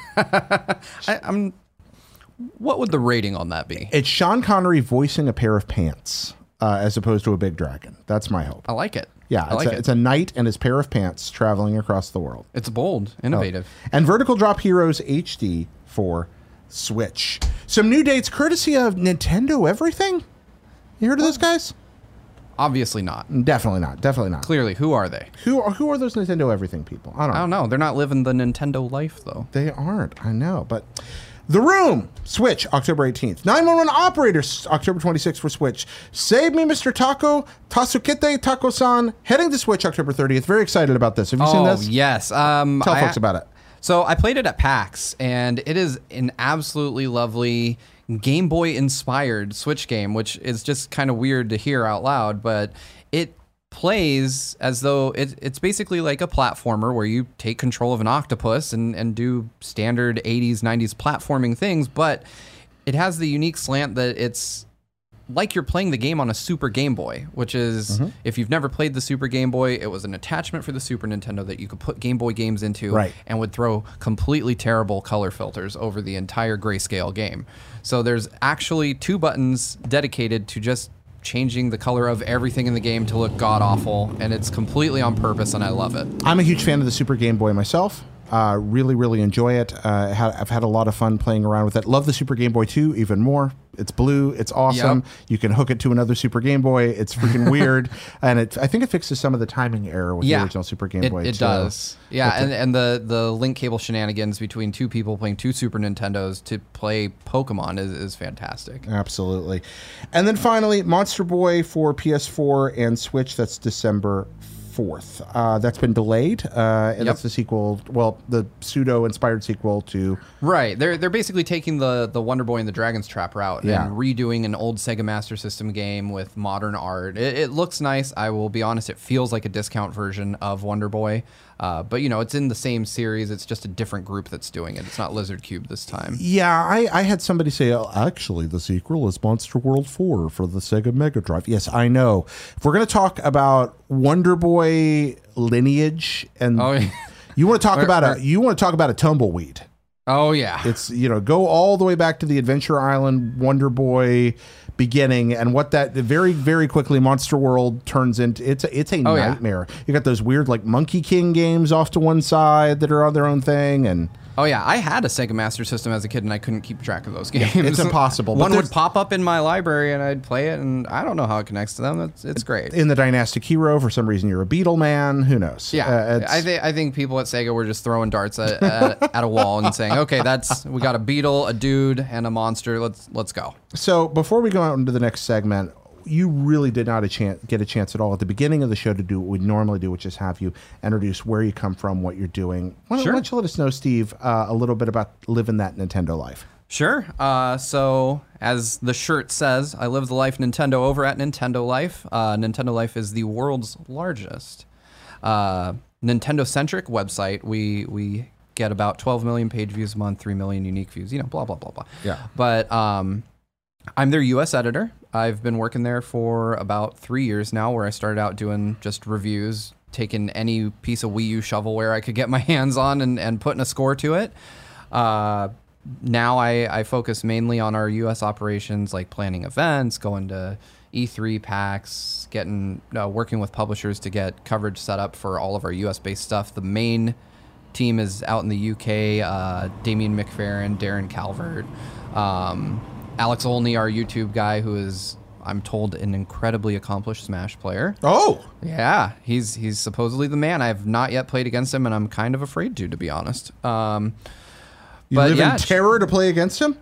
I, I'm. What would the rating on that be? It's Sean Connery voicing a pair of pants uh, as opposed to a big dragon. That's my hope. I like it. Yeah, I it's, like a, it. it's a knight and his pair of pants traveling across the world. It's bold, innovative. And Vertical Drop Heroes H D for Switch. Some new dates courtesy of Nintendo Everything. You heard of those guys? Obviously not. Definitely not. Definitely not. Clearly, who are they? Who are, who are those Nintendo Everything people? I don't know. I don't know. They're not living the Nintendo life, though. They aren't. I know. But The Room, Switch, October eighteenth. nine one one Operators, October twenty-sixth for Switch. Save Me, Mister Taco, Tasukete Taco-san, heading to Switch October thirtieth. Very excited about this. Have you seen Oh, this? yes. Um, Tell I- folks about it. So I played it at PAX, and it is an absolutely lovely Game Boy inspired Switch game, which is just kind of weird to hear out loud, but it plays as though it, it's basically like a platformer where you take control of an octopus and, and do standard eighties, nineties platforming things, but it has the unique slant that it's like you're playing the game on a Super Game Boy, which is, Mm-hmm. if you've never played the Super Game Boy, it was an attachment for the Super Nintendo that you could put Game Boy games into Right. and would throw completely terrible color filters over the entire grayscale game. So there's actually two buttons dedicated to just changing the color of everything in the game to look god-awful, and it's completely on purpose, and I love it. I'm a huge fan of the Super Game Boy myself. Uh, really, really enjoy it. Uh, ha- I've had a lot of fun playing around with it. Love the Super Game Boy two even more. It's blue. It's awesome. Yep. You can hook it to another Super Game Boy. It's freaking weird, and it I think it fixes some of the timing error with Yeah. the original Super Game It, Boy. it too. does. Yeah, But and, and the, the link cable shenanigans between two people playing two Super Nintendos to play Pokemon is, is fantastic. Absolutely. And then finally, Monster Boy for P S four and Switch. That's December fourth. Uh, that's been delayed. Uh, and Yep. that's the sequel, well, the pseudo-inspired sequel to... Right. They're they're basically taking the, the Wonder Boy and the Dragon's Trap route Yeah. and redoing an old Sega Master System game with modern art. It, it looks nice. I will be honest, it feels like a discount version of Wonder Boy. Uh, but, you know, it's in the same series. It's just a different group that's doing it. It's not Lizard Cube this time. Yeah, I, I had somebody say, oh, actually, the sequel is Monster World four for the Sega Mega Drive. Yes, I know. If we're going to talk about Wonder Boy lineage, and Oh, yeah. you want to talk Or- about or- a you want to talk about a tumbleweed. Oh, yeah. It's, you know, go all the way back to the Adventure Island Wonder Boy beginning, and what that very very quickly Monster World turns into. It's a, it's a Oh, yeah. nightmare. You got those weird like Monkey King games off to one side that are on their own thing, and Oh yeah, I had a Sega Master System as a kid, and I couldn't keep track of those games. it's impossible, but One there's- would pop up in my library, and I'd play it, and I don't know how it connects to them. It's, it's great. in the Dynastic Hero, for some reason you're a Beetle Man. Who knows? Yeah, Uh, it's- I think I think people at Sega were just throwing darts at, at, at a wall and saying, "Okay, that's we got a beetle, a dude, and a monster. Let's let's go." So before we go out into the next segment, you really did not a chance, get a chance at all at the beginning of the show to do what we normally do, which is have you introduce where you come from, what you're doing. Why don't, Sure. why don't you let us know, Steve, uh, a little bit about living that Nintendo life? Sure. Uh, so, as the shirt says, I live the life Nintendo over at Nintendo Life. Uh, Nintendo Life is the world's largest uh, Nintendo-centric website. We we get about twelve million page views a month, three million unique views. You know, blah blah blah blah. Yeah. But um, I'm their U S editor. I've been working there for about three years now, where I started out doing just reviews, taking any piece of Wii U shovelware I could get my hands on and, and putting a score to it. Uh, now I, I focus mainly on our U S operations, like planning events, going to E three PAX, getting uh, working with publishers to get coverage set up for all of our U S-based stuff. The main team is out in the U K, uh, Damien McFerrin, Darren Calvert, um, Alex Olney, our YouTube guy, who is, I'm told, an incredibly accomplished Smash player. Oh, Yeah, he's he's supposedly the man. I have not yet played against him, and I'm kind of afraid to, to be honest. Um, you but live yeah, in terror to play against him?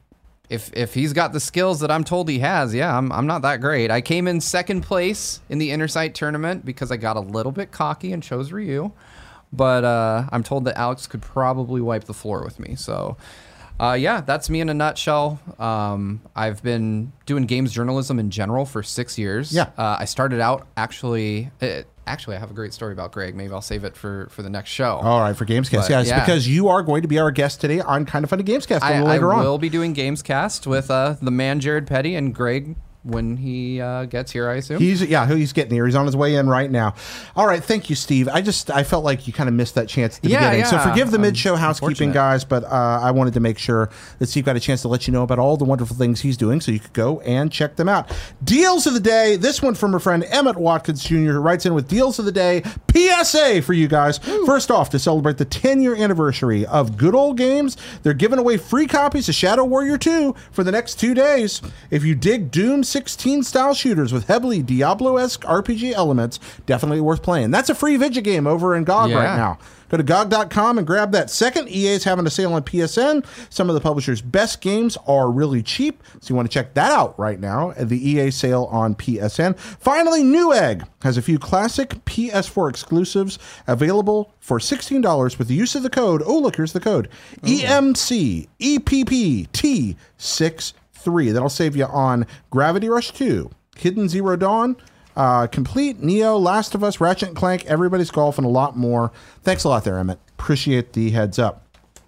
if if he's got the skills that I'm told he has, yeah, I'm I'm not that great. I came in second place in the Intersight tournament because I got a little bit cocky and chose Ryu, but uh, I'm told that Alex could probably wipe the floor with me. So. Uh, yeah, that's me in a nutshell. Um, I've been doing games journalism in general for six years. Yeah. Uh, I started out actually. Uh, actually, I have a great story about Greg. Maybe I'll save it for, for the next show. All right, for Gamescast. But, Yes, yeah. because you are going to be our guest today on Kind of Funny Gamescast a I, little I later on. will be doing Gamescast with uh, the man Jared Petty and Greg when he uh, gets here, I assume. He's yeah, he's getting here. He's on his way in right now. All right, thank you, Steve. I just I felt like you kind of missed that chance at the Yeah, beginning. So yeah. forgive the Um, mid-show housekeeping, unfortunate. guys, but uh, I wanted to make sure that Steve got a chance to let you know about all the wonderful things he's doing, so you could go and check them out. Deals of the day. This one from our friend Emmett Watkins Junior, who writes in with deals of the day. P S A for you guys. First off, to celebrate the ten-year anniversary of Good Old Games, they're giving away free copies of Shadow Warrior two for the next two days. If you dig Doom sixteen style shooters with heavily Diablo-esque R P G elements, definitely worth playing. That's a free video game over in G O G Yeah. right now. Go to G O G dot com and grab that. Second, E A is having a sale on P S N. Some of the publisher's best games are really cheap, so you want to check that out right now at the E A sale on P S N. Finally, Newegg has a few classic P S four exclusives available for sixteen dollars with the use of the code. Oh, look, here's the code. E M C E P P T sixty-three. That'll save you on Gravity Rush two, Hidden Zero Dawn, Uh, Complete, Neo, Last of Us, Ratchet and Clank, Everybody's Golf, and a lot more. Thanks a lot there, Emmett. Appreciate the heads up.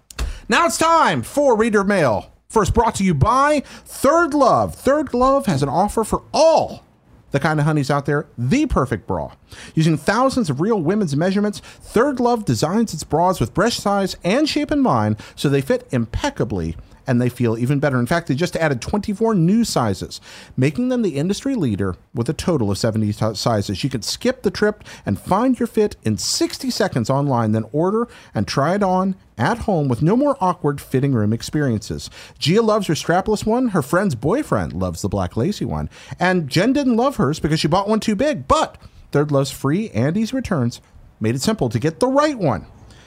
Now it's time for Reader Mail. First brought to you by Third Love. Third Love has an offer for all the kind of honeys out there, the perfect bra. Using thousands of real women's measurements, Third Love designs its bras with breast size and shape in mind so they fit impeccably and they feel even better. In fact, they just added twenty-four new sizes, making them the industry leader with a total of seventy t- sizes. You can skip the trip and find your fit in sixty seconds online, then order and try it on at home with no more awkward fitting room experiences. Gia loves her strapless one. Her friend's boyfriend loves the black lacy one. And Jen didn't love hers because she bought one too big, but Third Love's free and easy returns made it simple to get the right one.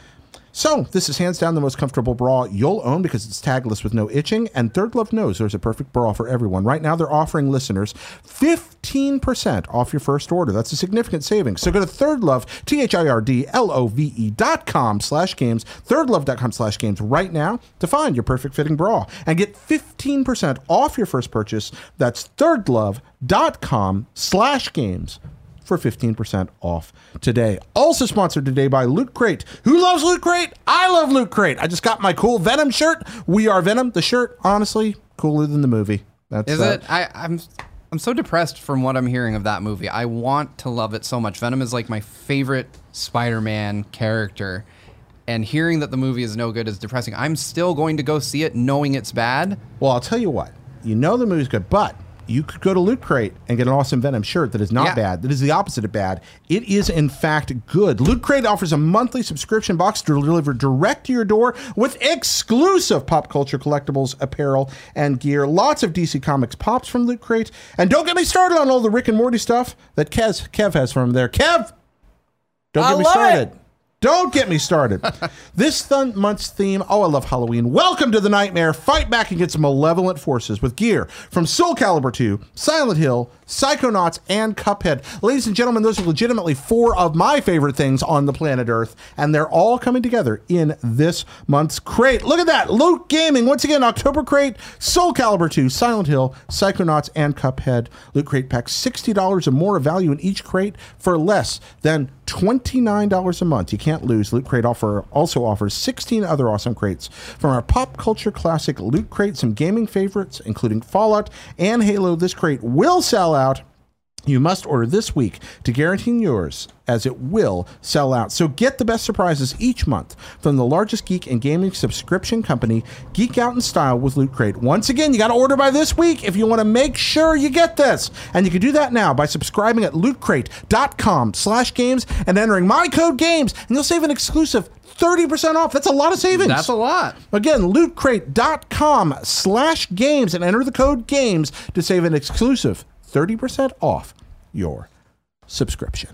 So this is hands down the most comfortable bra you'll own because it's tagless with no itching, and Third Love knows there's a perfect bra for everyone. Right now, they're offering listeners fifteen percent off your first order. That's a significant savings. So go to thirdlove, T H I R D L O V E dot com slash games, thirdlove dot com slash games right now to find your perfect fitting bra and get fifteen percent off your first purchase. That's thirdlove dot com slash games. For fifteen percent off today. Also sponsored today by Loot Crate. Who loves Loot Crate? I love Loot Crate. I just got my cool Venom shirt. We Are Venom. The shirt, honestly, cooler than the movie. That's Is uh, it? I, I'm I'm so depressed from what I'm hearing of that movie. I want to love it so much. Venom is like my favorite Spider-Man character. And hearing that the movie is no good is depressing. I'm still going to go see it knowing it's bad. Well, I'll tell you what. You know the movie's good, but you could go to Loot Crate and get an awesome Venom shirt that is not Yeah. bad. That is the opposite of bad. It is, in fact, good. Loot Crate offers a monthly subscription box delivered direct to your door with exclusive pop culture collectibles, apparel, and gear. Lots of D C Comics pops from Loot Crate. And don't get me started on all the Rick and Morty stuff that Kev, Kev has from there. Kev, don't I get me love started. it. Don't get me started. This th- month's theme, oh, I love Halloween. Welcome to the nightmare. Fight back against malevolent forces with gear from Soul Calibur two, Silent Hill, Psychonauts, and Cuphead. Ladies and gentlemen, those are legitimately four of my favorite things on the planet Earth, and they're all coming together in this month's crate. Look at that. Loot Gaming, once again, October crate, Soul Calibur two, Silent Hill, Psychonauts, and Cuphead. Loot Crate packs sixty dollars or more of value in each crate for less than twenty-nine dollars a month. You can't lose. Loot Crate offer also offers sixteen other awesome crates. From our pop culture classic Loot Crate, some gaming favorites, including Fallout and Halo. This crate will sell out. You must order this week to guarantee yours, as it will sell out. So get the best surprises each month from the largest geek and gaming subscription company, Geek Out in Style with Loot Crate. Once again, you got to order by this week if you want to make sure you get this. And you can do that now by subscribing at lootcrate.com slash games and entering my code GAMES, and you'll save an exclusive thirty percent off. That's a lot of savings. That's a lot. Again, lootcrate.com slash games and enter the code GAMES to save an exclusive thirty percent off your subscription.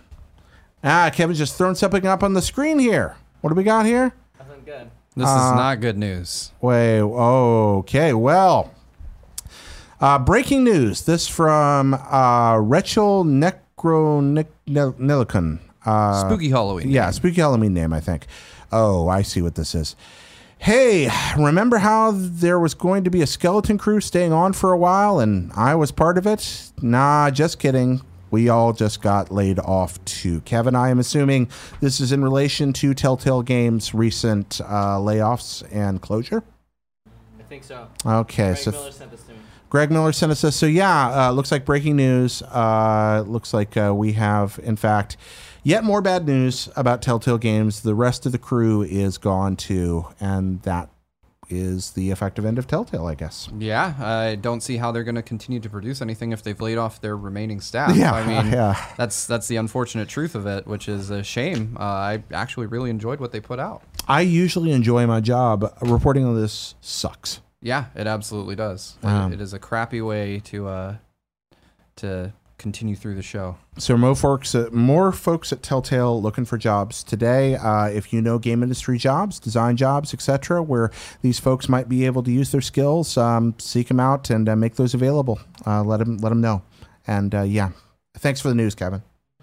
Ah, Kevin's just throwing something up on the screen here. What do we got here? Nothing good. This Uh, is not good news. Wait, okay, well, uh, breaking news. This from uh, Rachel Necro-Nilicon. Uh, Spooky Halloween. Yeah, spooky Halloween name, I think. Oh, I see what this is. Hey, remember how there was going to be a skeleton crew staying on for a while and I was part of it? Nah, just kidding. We all just got laid off too. Kevin, I am assuming this is in relation to Telltale Games' recent uh, layoffs and closure? I think so. Okay, Greg so Miller sent this to me. Greg Miller sent us this. So yeah, uh, looks like breaking news. Uh, looks like uh, we have, in fact, yet more bad news about Telltale Games. The rest of the crew is gone too, and that is the effective end of Telltale, I guess. Yeah, I don't see how they're going to continue to produce anything if they've laid off their remaining staff. Yeah, I mean, yeah. that's that's the unfortunate truth of it, which is a shame. Uh, I actually really enjoyed what they put out. I usually enjoy my job. Reporting on this sucks. Yeah, it absolutely does. It- Um, it is a crappy way to uh, to continue through the show. So more folks, uh, more folks at Telltale looking for jobs today. Uh, if you know game industry jobs, design jobs, et cetera, where these folks might be able to use their skills, um, seek them out and uh, make those available. Uh, let them let them know. And uh, yeah, thanks for the news, Kevin.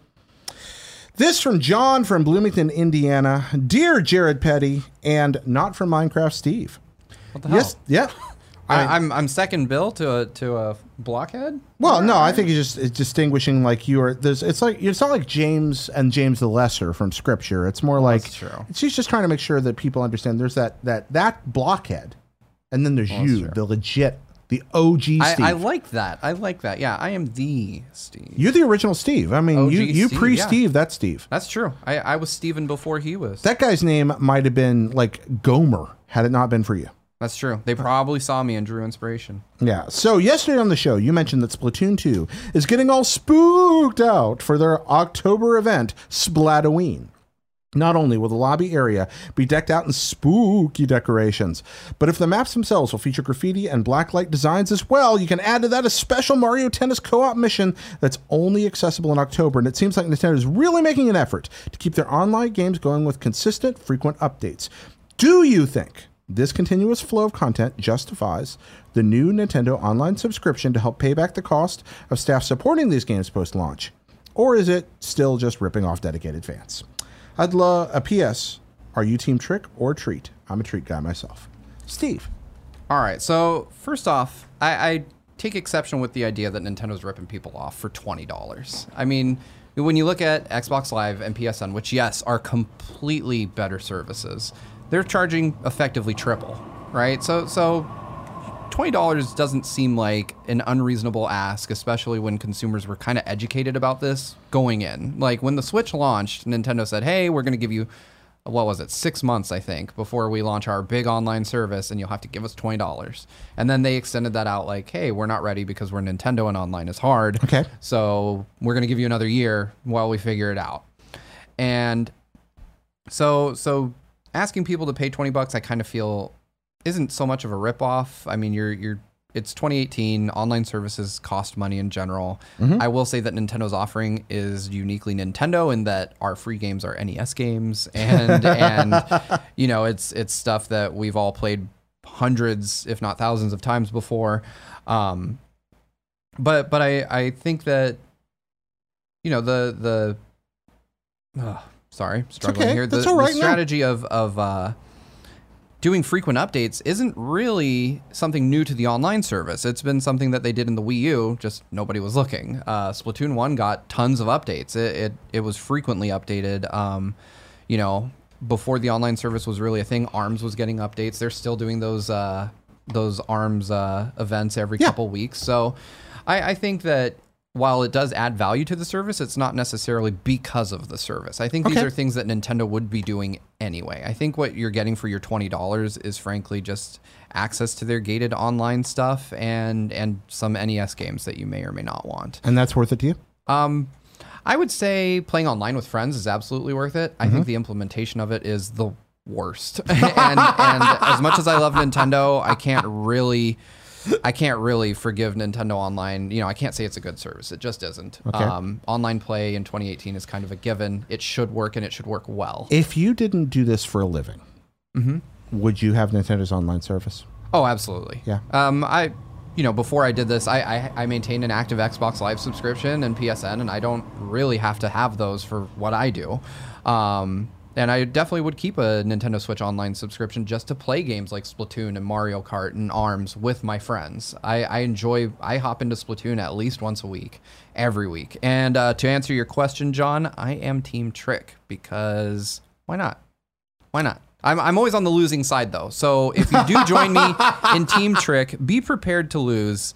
This from John from Bloomington, Indiana. Dear Jared Petty, and not from Minecraft Steve. What the hell? Yes, yeah. I- I, I'm I'm second bill to a to a blockhead. Well, no, I think he's just it's distinguishing like you are. There's, it's like it's not like James and James the Lesser from Scripture. It's more like that's true. it's, he's just trying to make sure that people understand. There's that that that blockhead, and then there's Well, that's you, true. the legit, the O G I, Steve. I like that. I like that. Yeah, I am the Steve. You're the original Steve. I mean, O G you you Steve, pre yeah. Steve. That's Steve. That's true. I, I was Steven before he was. That guy's name might have been like Gomer had it not been for you. That's true. They probably saw me and drew inspiration. Yeah. So yesterday on the show, you mentioned that Splatoon two is getting all spooked out for their October event, Splatoween. Not only will the lobby area be decked out in spooky decorations, but if the maps themselves will feature graffiti and blacklight designs as well, you can add to that a special Mario Tennis co-op mission that's only accessible in October. And it seems like Nintendo is really making an effort to keep their online games going with consistent, frequent updates. Do you think this continuous flow of content justifies the new Nintendo Online subscription to help pay back the cost of staff supporting these games post-launch? Or is it still just ripping off dedicated fans? I'd love a P S. Are you Team Trick or Treat? I'm a Treat guy myself. Steve. All right. So first off, I, I take exception with the idea that Nintendo's ripping people off for twenty dollars. I mean, when you look at Xbox Live and P S N, which, yes, are completely better services, they're charging effectively triple, right? So, so twenty dollars doesn't seem like an unreasonable ask, especially when consumers were kind of educated about this going in. Like when the Switch launched, Nintendo said, hey, we're going to give you, what was it, six months, I think, before we launch our big online service, and you'll have to give us twenty dollars. And then they extended that out like, hey, we're not ready because we're Nintendo and online is hard. Okay. So we're going to give you another year while we figure it out. And so, so asking people to pay twenty bucks, I kind of feel isn't so much of a ripoff. I mean, you're you're it's twenty eighteen. Online services cost money in general. Mm-hmm. I will say that Nintendo's offering is uniquely Nintendo in that our free games are N E S games, and and you know it's it's stuff that we've all played hundreds, if not thousands, of times before. Um, but but I I think that you know the the oh, sorry struggling okay. here the, That's all right. the strategy no. of of uh, doing frequent updates isn't really something new to the online service. It's been something that they did in the Wii U, just nobody was looking. Uh, Splatoon one got tons of updates. It it, it was frequently updated. Um, you know, before the online service was really a thing, ARMS was getting updates. They're still doing those uh, those ARMS uh, events every yeah. couple weeks. So I, I think that while it does add value to the service, it's not necessarily because of the service. I think okay. these are things that Nintendo would be doing anyway. I think what you're getting for your twenty dollars is frankly just access to their gated online stuff and and some N E S games that you may or may not want. And that's worth it to you? Um, I would say playing online with friends is absolutely worth it. I mm-hmm. think the implementation of it is the worst. and, and as much as I love Nintendo, I can't really... I can't really forgive Nintendo Online. You know, I can't say it's a good service. It just isn't. Okay. Um, online play in twenty eighteen is kind of a given. It should work, and it should work well. If you didn't do this for a living, mm-hmm. would you have Nintendo's online service? Oh, absolutely. Yeah. Um, I, you know, before I did this, I, I I maintained an active Xbox Live subscription and P S N, and I don't really have to have those for what I do. Um, And I definitely would keep a Nintendo Switch Online subscription just to play games like Splatoon and Mario Kart and ARMS with my friends. I, I enjoy, I hop into Splatoon at least once a week, every week. And uh, to answer your question, John, I am Team Trick because why not? Why not? I'm, I'm always on the losing side, though. So if you do join me in Team Trick, be prepared to lose.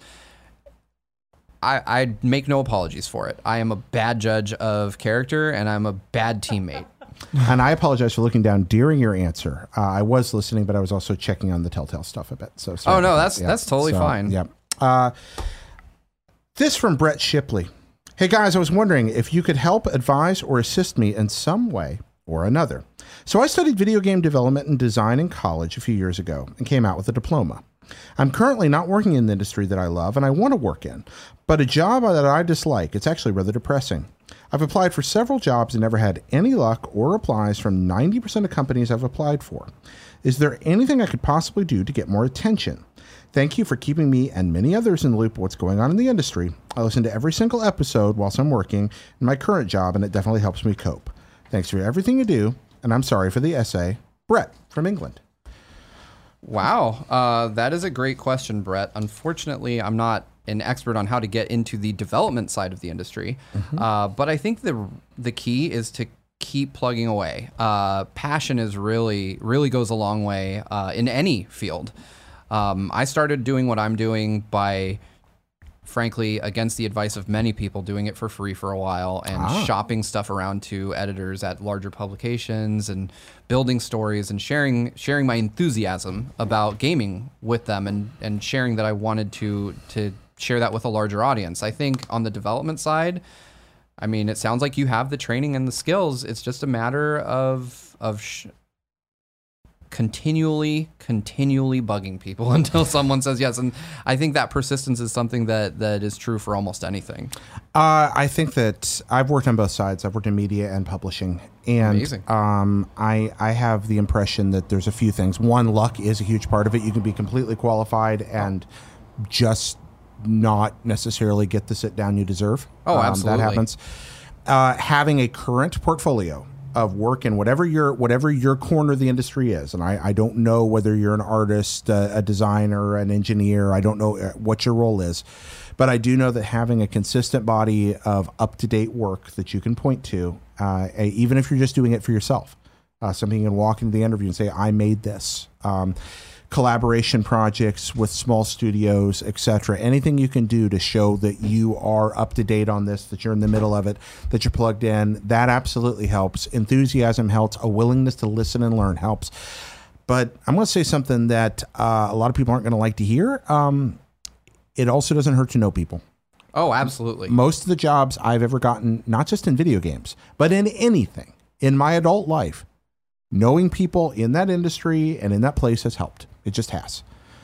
I, I make no apologies for it. I am a bad judge of character, and I'm a bad teammate. And I apologize for looking down during your answer. Uh, I was listening, but I was also checking on the Telltale stuff a bit. So sorry oh no, that. that's yeah. that's totally so, fine. Yeah. Uh, this from Brett Shipley. Hey guys, I was wondering if you could help, advise, or assist me in some way or another. So I studied video game development and design in college a few years ago and came out with a diploma. I'm currently not working in the industry that I love and I want to work in, but a job that I dislike. It's actually rather depressing. I've applied for several jobs and never had any luck or replies from ninety percent of companies I've applied for. Is there anything I could possibly do to get more attention? Thank you for keeping me and many others in the loop of what's going on in the industry. I listen to every single episode whilst I'm working in my current job, and it definitely helps me cope. Thanks for everything you do, and I'm sorry for the essay. Brett from England. Wow, uh, that is a great question, Brett. Unfortunately, I'm not an expert on how to get into the development side of the industry, mm-hmm. uh, but I think the the key is to keep plugging away. Uh, passion is really, really goes a long way uh, in any field. Um, I started doing what I'm doing by frankly, against the advice of many people, doing it for free for a while and Ah. shopping stuff around to editors at larger publications and building stories and sharing sharing my enthusiasm about gaming with them and, and sharing that I wanted to to share that with a larger audience. I think on the development side, I mean, it sounds like you have the training and the skills. It's just a matter of of sh- continually, continually bugging people until someone says yes. And I think that persistence is something that, that is true for almost anything. Uh, I think that I've worked on both sides. I've worked in media and publishing, and Amazing. um, I I have the impression that there's a few things. One, luck is a huge part of it. You can be completely qualified and just not necessarily get the sit down you deserve. Oh, Um, absolutely. that happens. Uh, having a current portfolio of work in whatever your whatever your corner of the industry is, and I, I don't know whether you're an artist, uh, a designer, an engineer. I don't know uh, what your role is, but I do know that having a consistent body of up to date work that you can point to, uh, a- even if you're just doing it for yourself, uh, something you can walk into the interview and say, "I made this." Um, collaboration projects with small studios, et cetera. Anything you can do to show that you are up to date on this, that you're in the middle of it, that you're plugged in, that absolutely helps. Enthusiasm helps. A willingness to listen and learn helps. But I'm going to say something that uh, a lot of people aren't going to like to hear. Um, it also doesn't hurt to know people. Oh, absolutely. Most of the jobs I've ever gotten, not just in video games, but in anything in my adult life, knowing people in that industry and in that place has helped. It just has.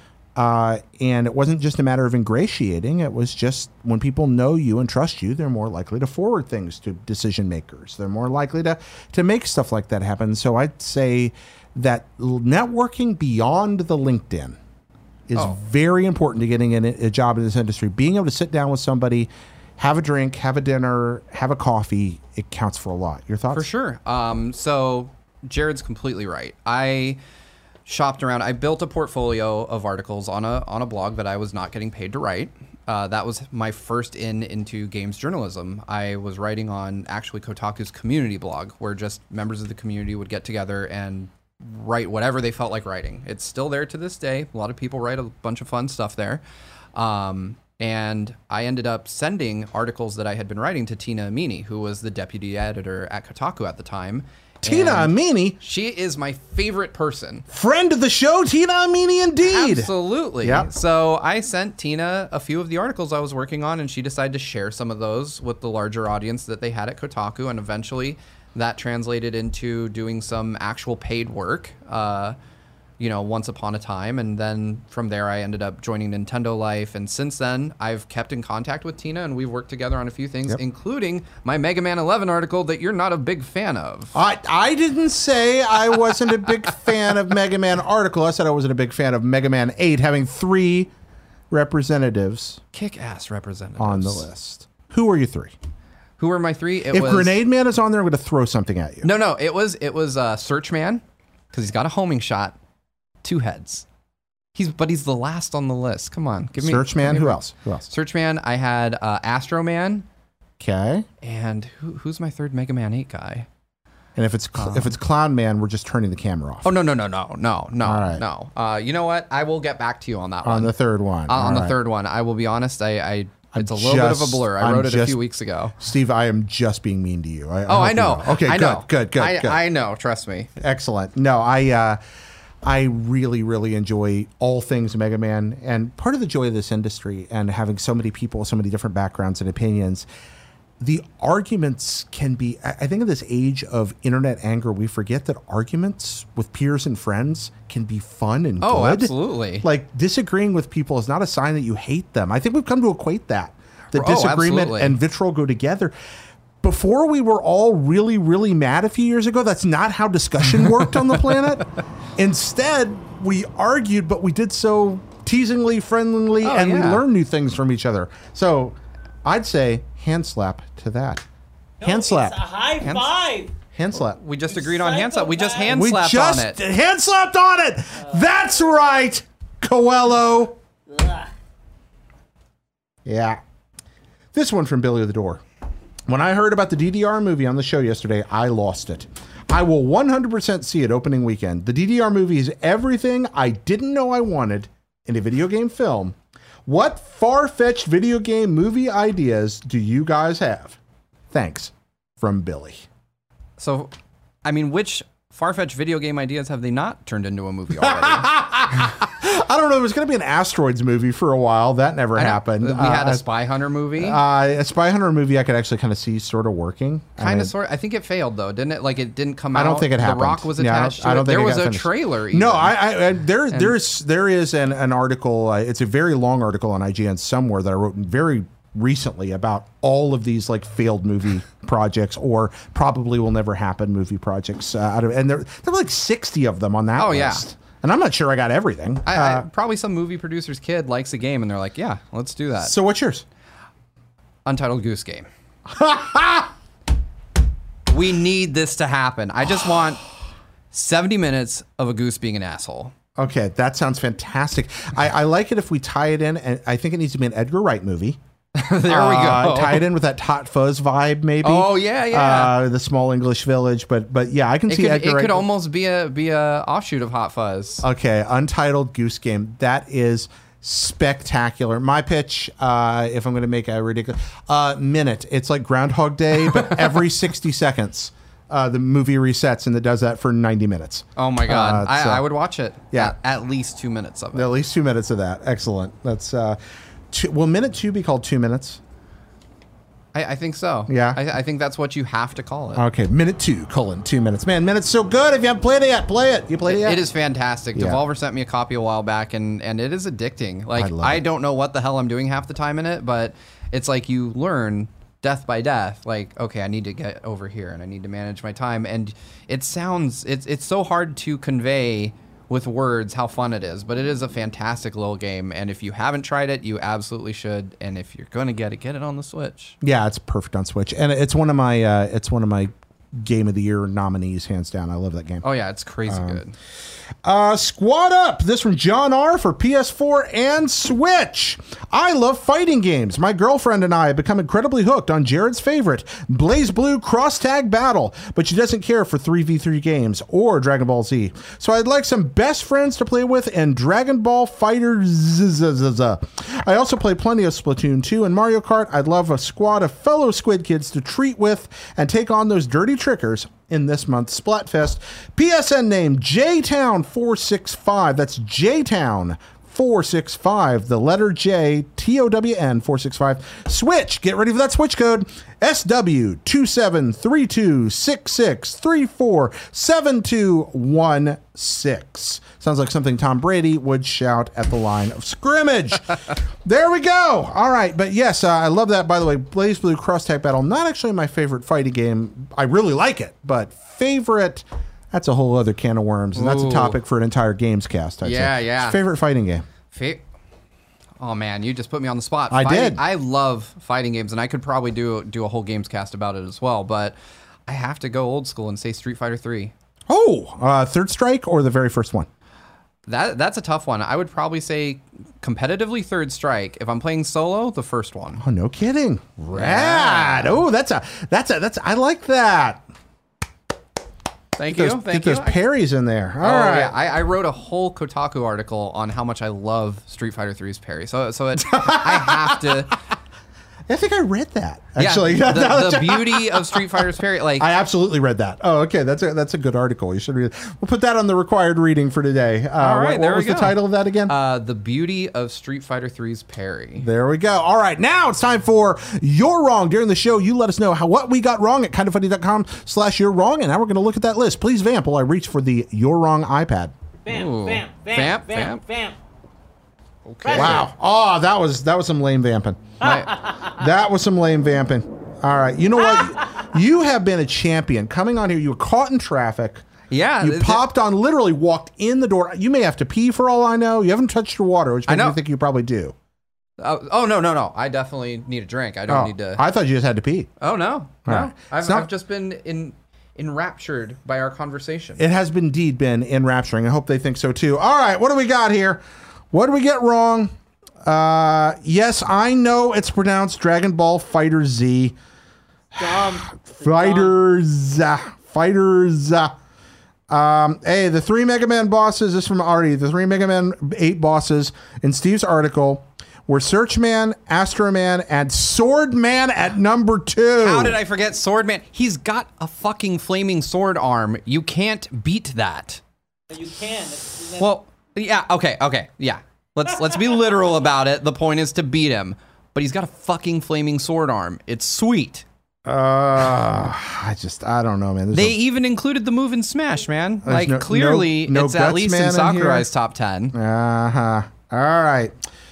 Uh, and it wasn't just a matter of ingratiating. It was just when people know you and trust you, they're more likely to forward things to decision makers. They're more likely to, to make stuff like that happen. So I'd say that l- networking beyond the LinkedIn is Oh. very important to getting in a, a job in this industry. Being able to sit down with somebody, have a drink, have a dinner, have a coffee, it counts for a lot. Your thoughts? For sure. Um, so Jared's completely right. I shopped around. I built a portfolio of articles on a on a blog that I was not getting paid to write. Uh, that was my first in into games journalism. I was writing on actually Kotaku's community blog, where just members of the community would get together and write whatever they felt like writing. It's still there to this day. A lot of people write a bunch of fun stuff there. Um, and I ended up sending articles that I had been writing to Tina Amini, who was the deputy editor at Kotaku at the time. Tina And Amini, she is my favorite person. friend of the show, Tina Amini, indeed. Absolutely. Yep. So I sent Tina a few of the articles I was working on, and she decided to share some of those with the larger audience that they had at Kotaku, and eventually that translated into doing some actual paid work, uh, you know, once upon a time. And then from there, I ended up joining Nintendo Life. And since then, I've kept in contact with Tina, and we've worked together on a few things, Yep. including my Mega Man eleven article that you're not a big fan of. I, I didn't say I wasn't a big fan of Mega Man article. I said I wasn't a big fan of Mega Man eight having three representatives Kick-ass representatives. on the list. Who are you three? Who are my three? It If was, Grenade Man is on there, I'm going to throw something at you. No, no, it was it was uh, Search Man, because he's got a homing shot, two heads. He's but he's the last on the list. Come on, give me Search give Man. me a Who break. else? Who else? Search Man. I had uh, Astro Man, Okay. and who, who's my third Mega Man eight guy? And if it's cl- if it's Clown Man, we're just turning the camera off. Oh no no no no no no All right. no. Uh, you know what? I will get back to you on that on one. the third one. Uh, on All the right. third one, I will be honest. I, I I'm it's a little bit of a just- blur. I I'm wrote it a just- few weeks ago. Steve, I am just being mean to you. I, Oh, I hope you know. Okay, I good, know. good, good, I, good. I know. Trust me. Excellent. No, I uh, I really, really enjoy all things Mega Man, and part of the joy of this industry and having so many people, so many different backgrounds and opinions. The arguments can be. I I think in this age of internet anger, we forget that arguments with peers and friends can be fun and Oh, good. absolutely. Like disagreeing with people is not a sign that you hate them. I think we've come to equate that. That Oh, disagreement absolutely. and vitriol go together. Before we were all really, really mad a few years ago, that's not how discussion worked on the planet. Instead, we argued, but we did so teasingly, friendly, Oh, and we yeah. learned new things from each other. So I'd say hand slap to that. hand slap. It's a high Hand- five. Hand slap. We just agreed on hand slap. We just hand We slapped just on it. hand slapped on it. That's right, Coelho. Ugh. Yeah. This one from Billy the Door. When I heard about the D D R movie on the show yesterday, I lost it. I will one hundred percent see it opening weekend. The D D R movie is everything I didn't know I wanted in a video game film, What far-fetched video game movie ideas do you guys have? Thanks, from Billy. So, I mean, which far-fetched video game ideas have they not turned into a movie already? I don't know. There was going to be an Asteroids movie for a while. That never happened. We had Uh, a Spy Hunter movie. Uh, a Spy Hunter movie I could actually kind of see sort of working. kind I mean, of, sort. I think it failed though, didn't it? Like it didn't come out. I don't think it happened. The Rock was Yeah, I don't- attached I to don't it. think There it was got a finished. trailer. Even. No, I, I, I there there's there is an, an article. Uh, it's a very long article on I G N somewhere that I wrote very recently about all of these like failed movie projects or probably will never happen movie projects. Uh, out of, and there there were like sixty of them on that Oh, yeah. list. And I'm not sure I got everything. I, Uh, I, probably some movie producer's kid likes a game and they're like, yeah, let's do that. so what's yours? Untitled Goose Game. We need this to happen. I just want seventy minutes of a goose being an asshole. Okay, that sounds fantastic. I, I like it if we tie it in, and I think it needs to be an Edgar Wright movie. There we Uh, go. tie it in with that Hot Fuzz vibe, maybe. Oh, yeah, yeah. Uh, the small English village, but but yeah, I can It see could, Edgar it Wright. could almost be a be a offshoot of Hot Fuzz. Okay, Untitled Goose Game. That is spectacular. My pitch, uh, if I'm going to make a ridiculous uh, minute, it's like Groundhog Day, but every sixty seconds, uh, the movie resets and it does that for ninety minutes. Oh my god, Uh, I, so- I would watch it. Yeah. at, at least two minutes of it. At least two minutes of that. Excellent. That's uh, two, will minute two be called two minutes? I, I think so. Yeah. I, I think that's what you have to call it. Okay, minute two, colon, two minutes. Man, minute's so good. If you haven't played it yet, play it. You played it yet? It is fantastic. Yeah. Devolver sent me a copy a while back, and and it is addicting. Like I love I it. don't know what the hell I'm doing half the time in it, but it's like you learn death by death. Like, okay, I need to get over here, and I need to manage my time. And it sounds it's it's so hard to convey with words how fun it is, but it is a fantastic little game. And if you haven't tried it, you absolutely should. And if you're gonna get it, get it on the Switch. Yeah, it's perfect on Switch, and it's one of my uh, it's one of my Game of the Year nominees, hands down. I love that game. Oh yeah, it's crazy Um, good. Uh, Squad Up. This from John R. for P S four and Switch. I love fighting games. My girlfriend and I have become incredibly hooked on Jared's favorite, Blaze Blue Cross Tag Battle, but she doesn't care for three v three games or Dragon Ball Z. So I'd like some best friends to play with and Dragon Ball FighterZ. I also play plenty of Splatoon two and Mario Kart. I'd love a squad of fellow Squid Kids to treat with and take on those dirty trickers in this month's Splatfest. P S N name J Town four six five. That's J Town four six five. The letter J, T O W N four six five. Switch. Get ready for that Switch code. S W two seven three two six six three four seven two one six. Sounds like something Tom Brady would shout at the line of scrimmage. There we go. All right. But yes, uh, I love that. By the way, Blaze Blue Cross Tag Battle, not actually my favorite fighting game. I really like it, but favorite, that's a whole other can of worms. And that's a Ooh. topic for an entire games cast. I'd Yeah, say. yeah. Favorite fighting game. Fa- Oh man, you just put me on the spot. I Fighting- did. I love fighting games, and I could probably do do a whole games cast about it as well. But I have to go old school and say Street Fighter three. Oh, uh, Third Strike or the very first one? That that's a tough one. I would probably say competitively Third Strike. If I'm playing solo, the first one. Oh, no kidding. Rad. Oh, that's a, that's a, that's, I like that. Thank Get you. those, Thank get you. those parries in there. All Oh, right. yeah. I, I wrote a whole Kotaku article on how much I love Street Fighter three's parry. So so it, I have to. I think I read that. Actually, yeah, the, the beauty of Street Fighter's parry, like I absolutely read that. Oh, okay. That's a that's a good article. You should read it. We'll put that on the required reading for today. Uh, All right, what, there what was we the go. title of that again? uh, the beauty of Street Fighter three's parry. There we go. All right, now it's time for You're Wrong. During the show, you let us know how what we got wrong at kindafunny.com slash you're wrong, and now we're going to look at that list. Please vamp while I reach for the You're Wrong iPad. Bam, Ooh. bam, bam, Vamp, bam, vamp. bam. Okay. Wow. Oh, that was that was some lame vamping. My- That was some lame vamping. All right. You know what? You have been a champion. Coming on here, you were caught in traffic. yeah. You th- popped on, literally walked in the door. You may have to pee for all I know. You haven't touched your water, which I makes me know. think you probably do. Oh, oh no no no! I definitely need a drink. I don't Oh, need to. I thought you just had to pee. oh no no! right. I've, It's not- I've just been in enraptured by our conversation. It has indeed been enrapturing. I hope they think so too. All right, what do we got here? What do we get wrong? Uh, yes, I know it's pronounced Dragon Ball Fighter Z. Dumb. Fighters, uh, fighters. Uh, um, hey, the three Mega Man bosses. This is from Artie. The three Mega Man eight bosses in Steve's article were Searchman, Astroman, and Swordman at number two. How did I forget Swordman? He's got a fucking flaming sword arm. You can't beat that. You can. That's, that's, Well, yeah, okay, okay, yeah. Let's let's be literal about it. The point is to beat him. But he's got a fucking flaming sword arm. It's sweet. Uh, I just, I don't know, man. There's They a- even included the move in Smash, man. There's Like, no- clearly, no- no it's at Guts least in Man in Sakurai's here? top ten. Uh-huh. All right.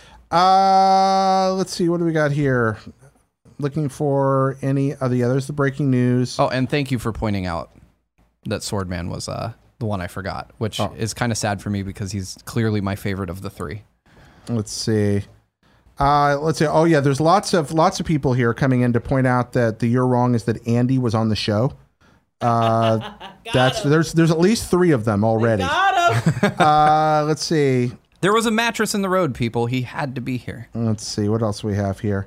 Uh, let's see. What do we got here? Looking for any of the others, the breaking news. Oh, and thank you for pointing out that Swordman was uh, the one I forgot, which Oh. is kind of sad for me because he's clearly my favorite of the three. Let's see. Uh, let's see. Oh yeah, there's lots of lots of people here coming in to point out that the you're wrong is that Andy was on the show. Uh, that's him. there's there's at least three of them already. Got him. Uh, let's see. There was a mattress in the road, people. He had to be here. Let's see what else we have here.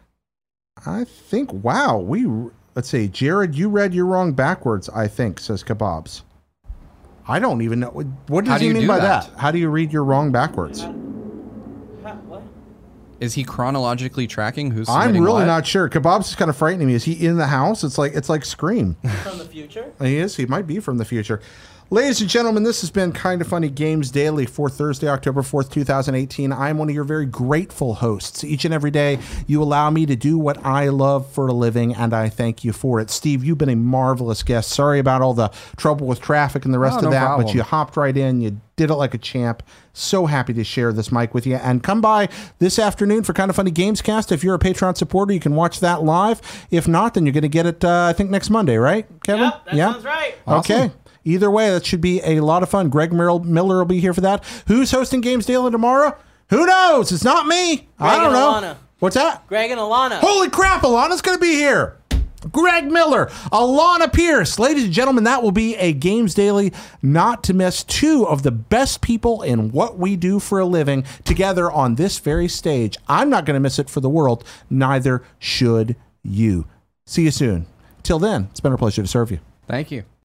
I think wow, we let's see. Jared, you read you're wrong backwards. I think says Kebabs. I don't even know what does How do he you mean do by that? that? How do you read you're wrong backwards? Huh, what? Is he chronologically tracking who's I'm submitting really what? not sure. Kebabs is kind of frightening me. Is he in the house? It's like it's like Scream. From the future? He is. He might be from the future. Ladies and gentlemen, this has been Kind of Funny Games Daily for Thursday, October fourth, twenty eighteen. I'm one of your very grateful hosts. Each and every day, you allow me to do what I love for a living, and I thank you for it. Steve, you've been a marvelous guest. Sorry about all the trouble with traffic and the rest Oh, of no that, problem. but you hopped right in. You did it like a champ. So happy to share this mic with you. And come by this afternoon for Kind of Funny Gamescast. If you're a Patreon supporter, you can watch that live. If not, then you're going to get it, uh, I think, next Monday, right, Kevin? Yep, that sounds right. Okay. Either way, that should be a lot of fun. Greg Miller Miller will be here for that. Who's hosting Games Daily tomorrow? Who knows? It's not me. I Greg don't and know. Alana. What's that? Greg and Alana. Holy crap, Alana's going to be here. Greg Miller, Alana Pierce. Ladies and gentlemen, that will be a Games Daily not to miss. Two of the best people in what we do for a living together on this very stage. I'm not going to miss it for the world. Neither should you. See you soon. Till then, it's been a pleasure to serve you. Thank you.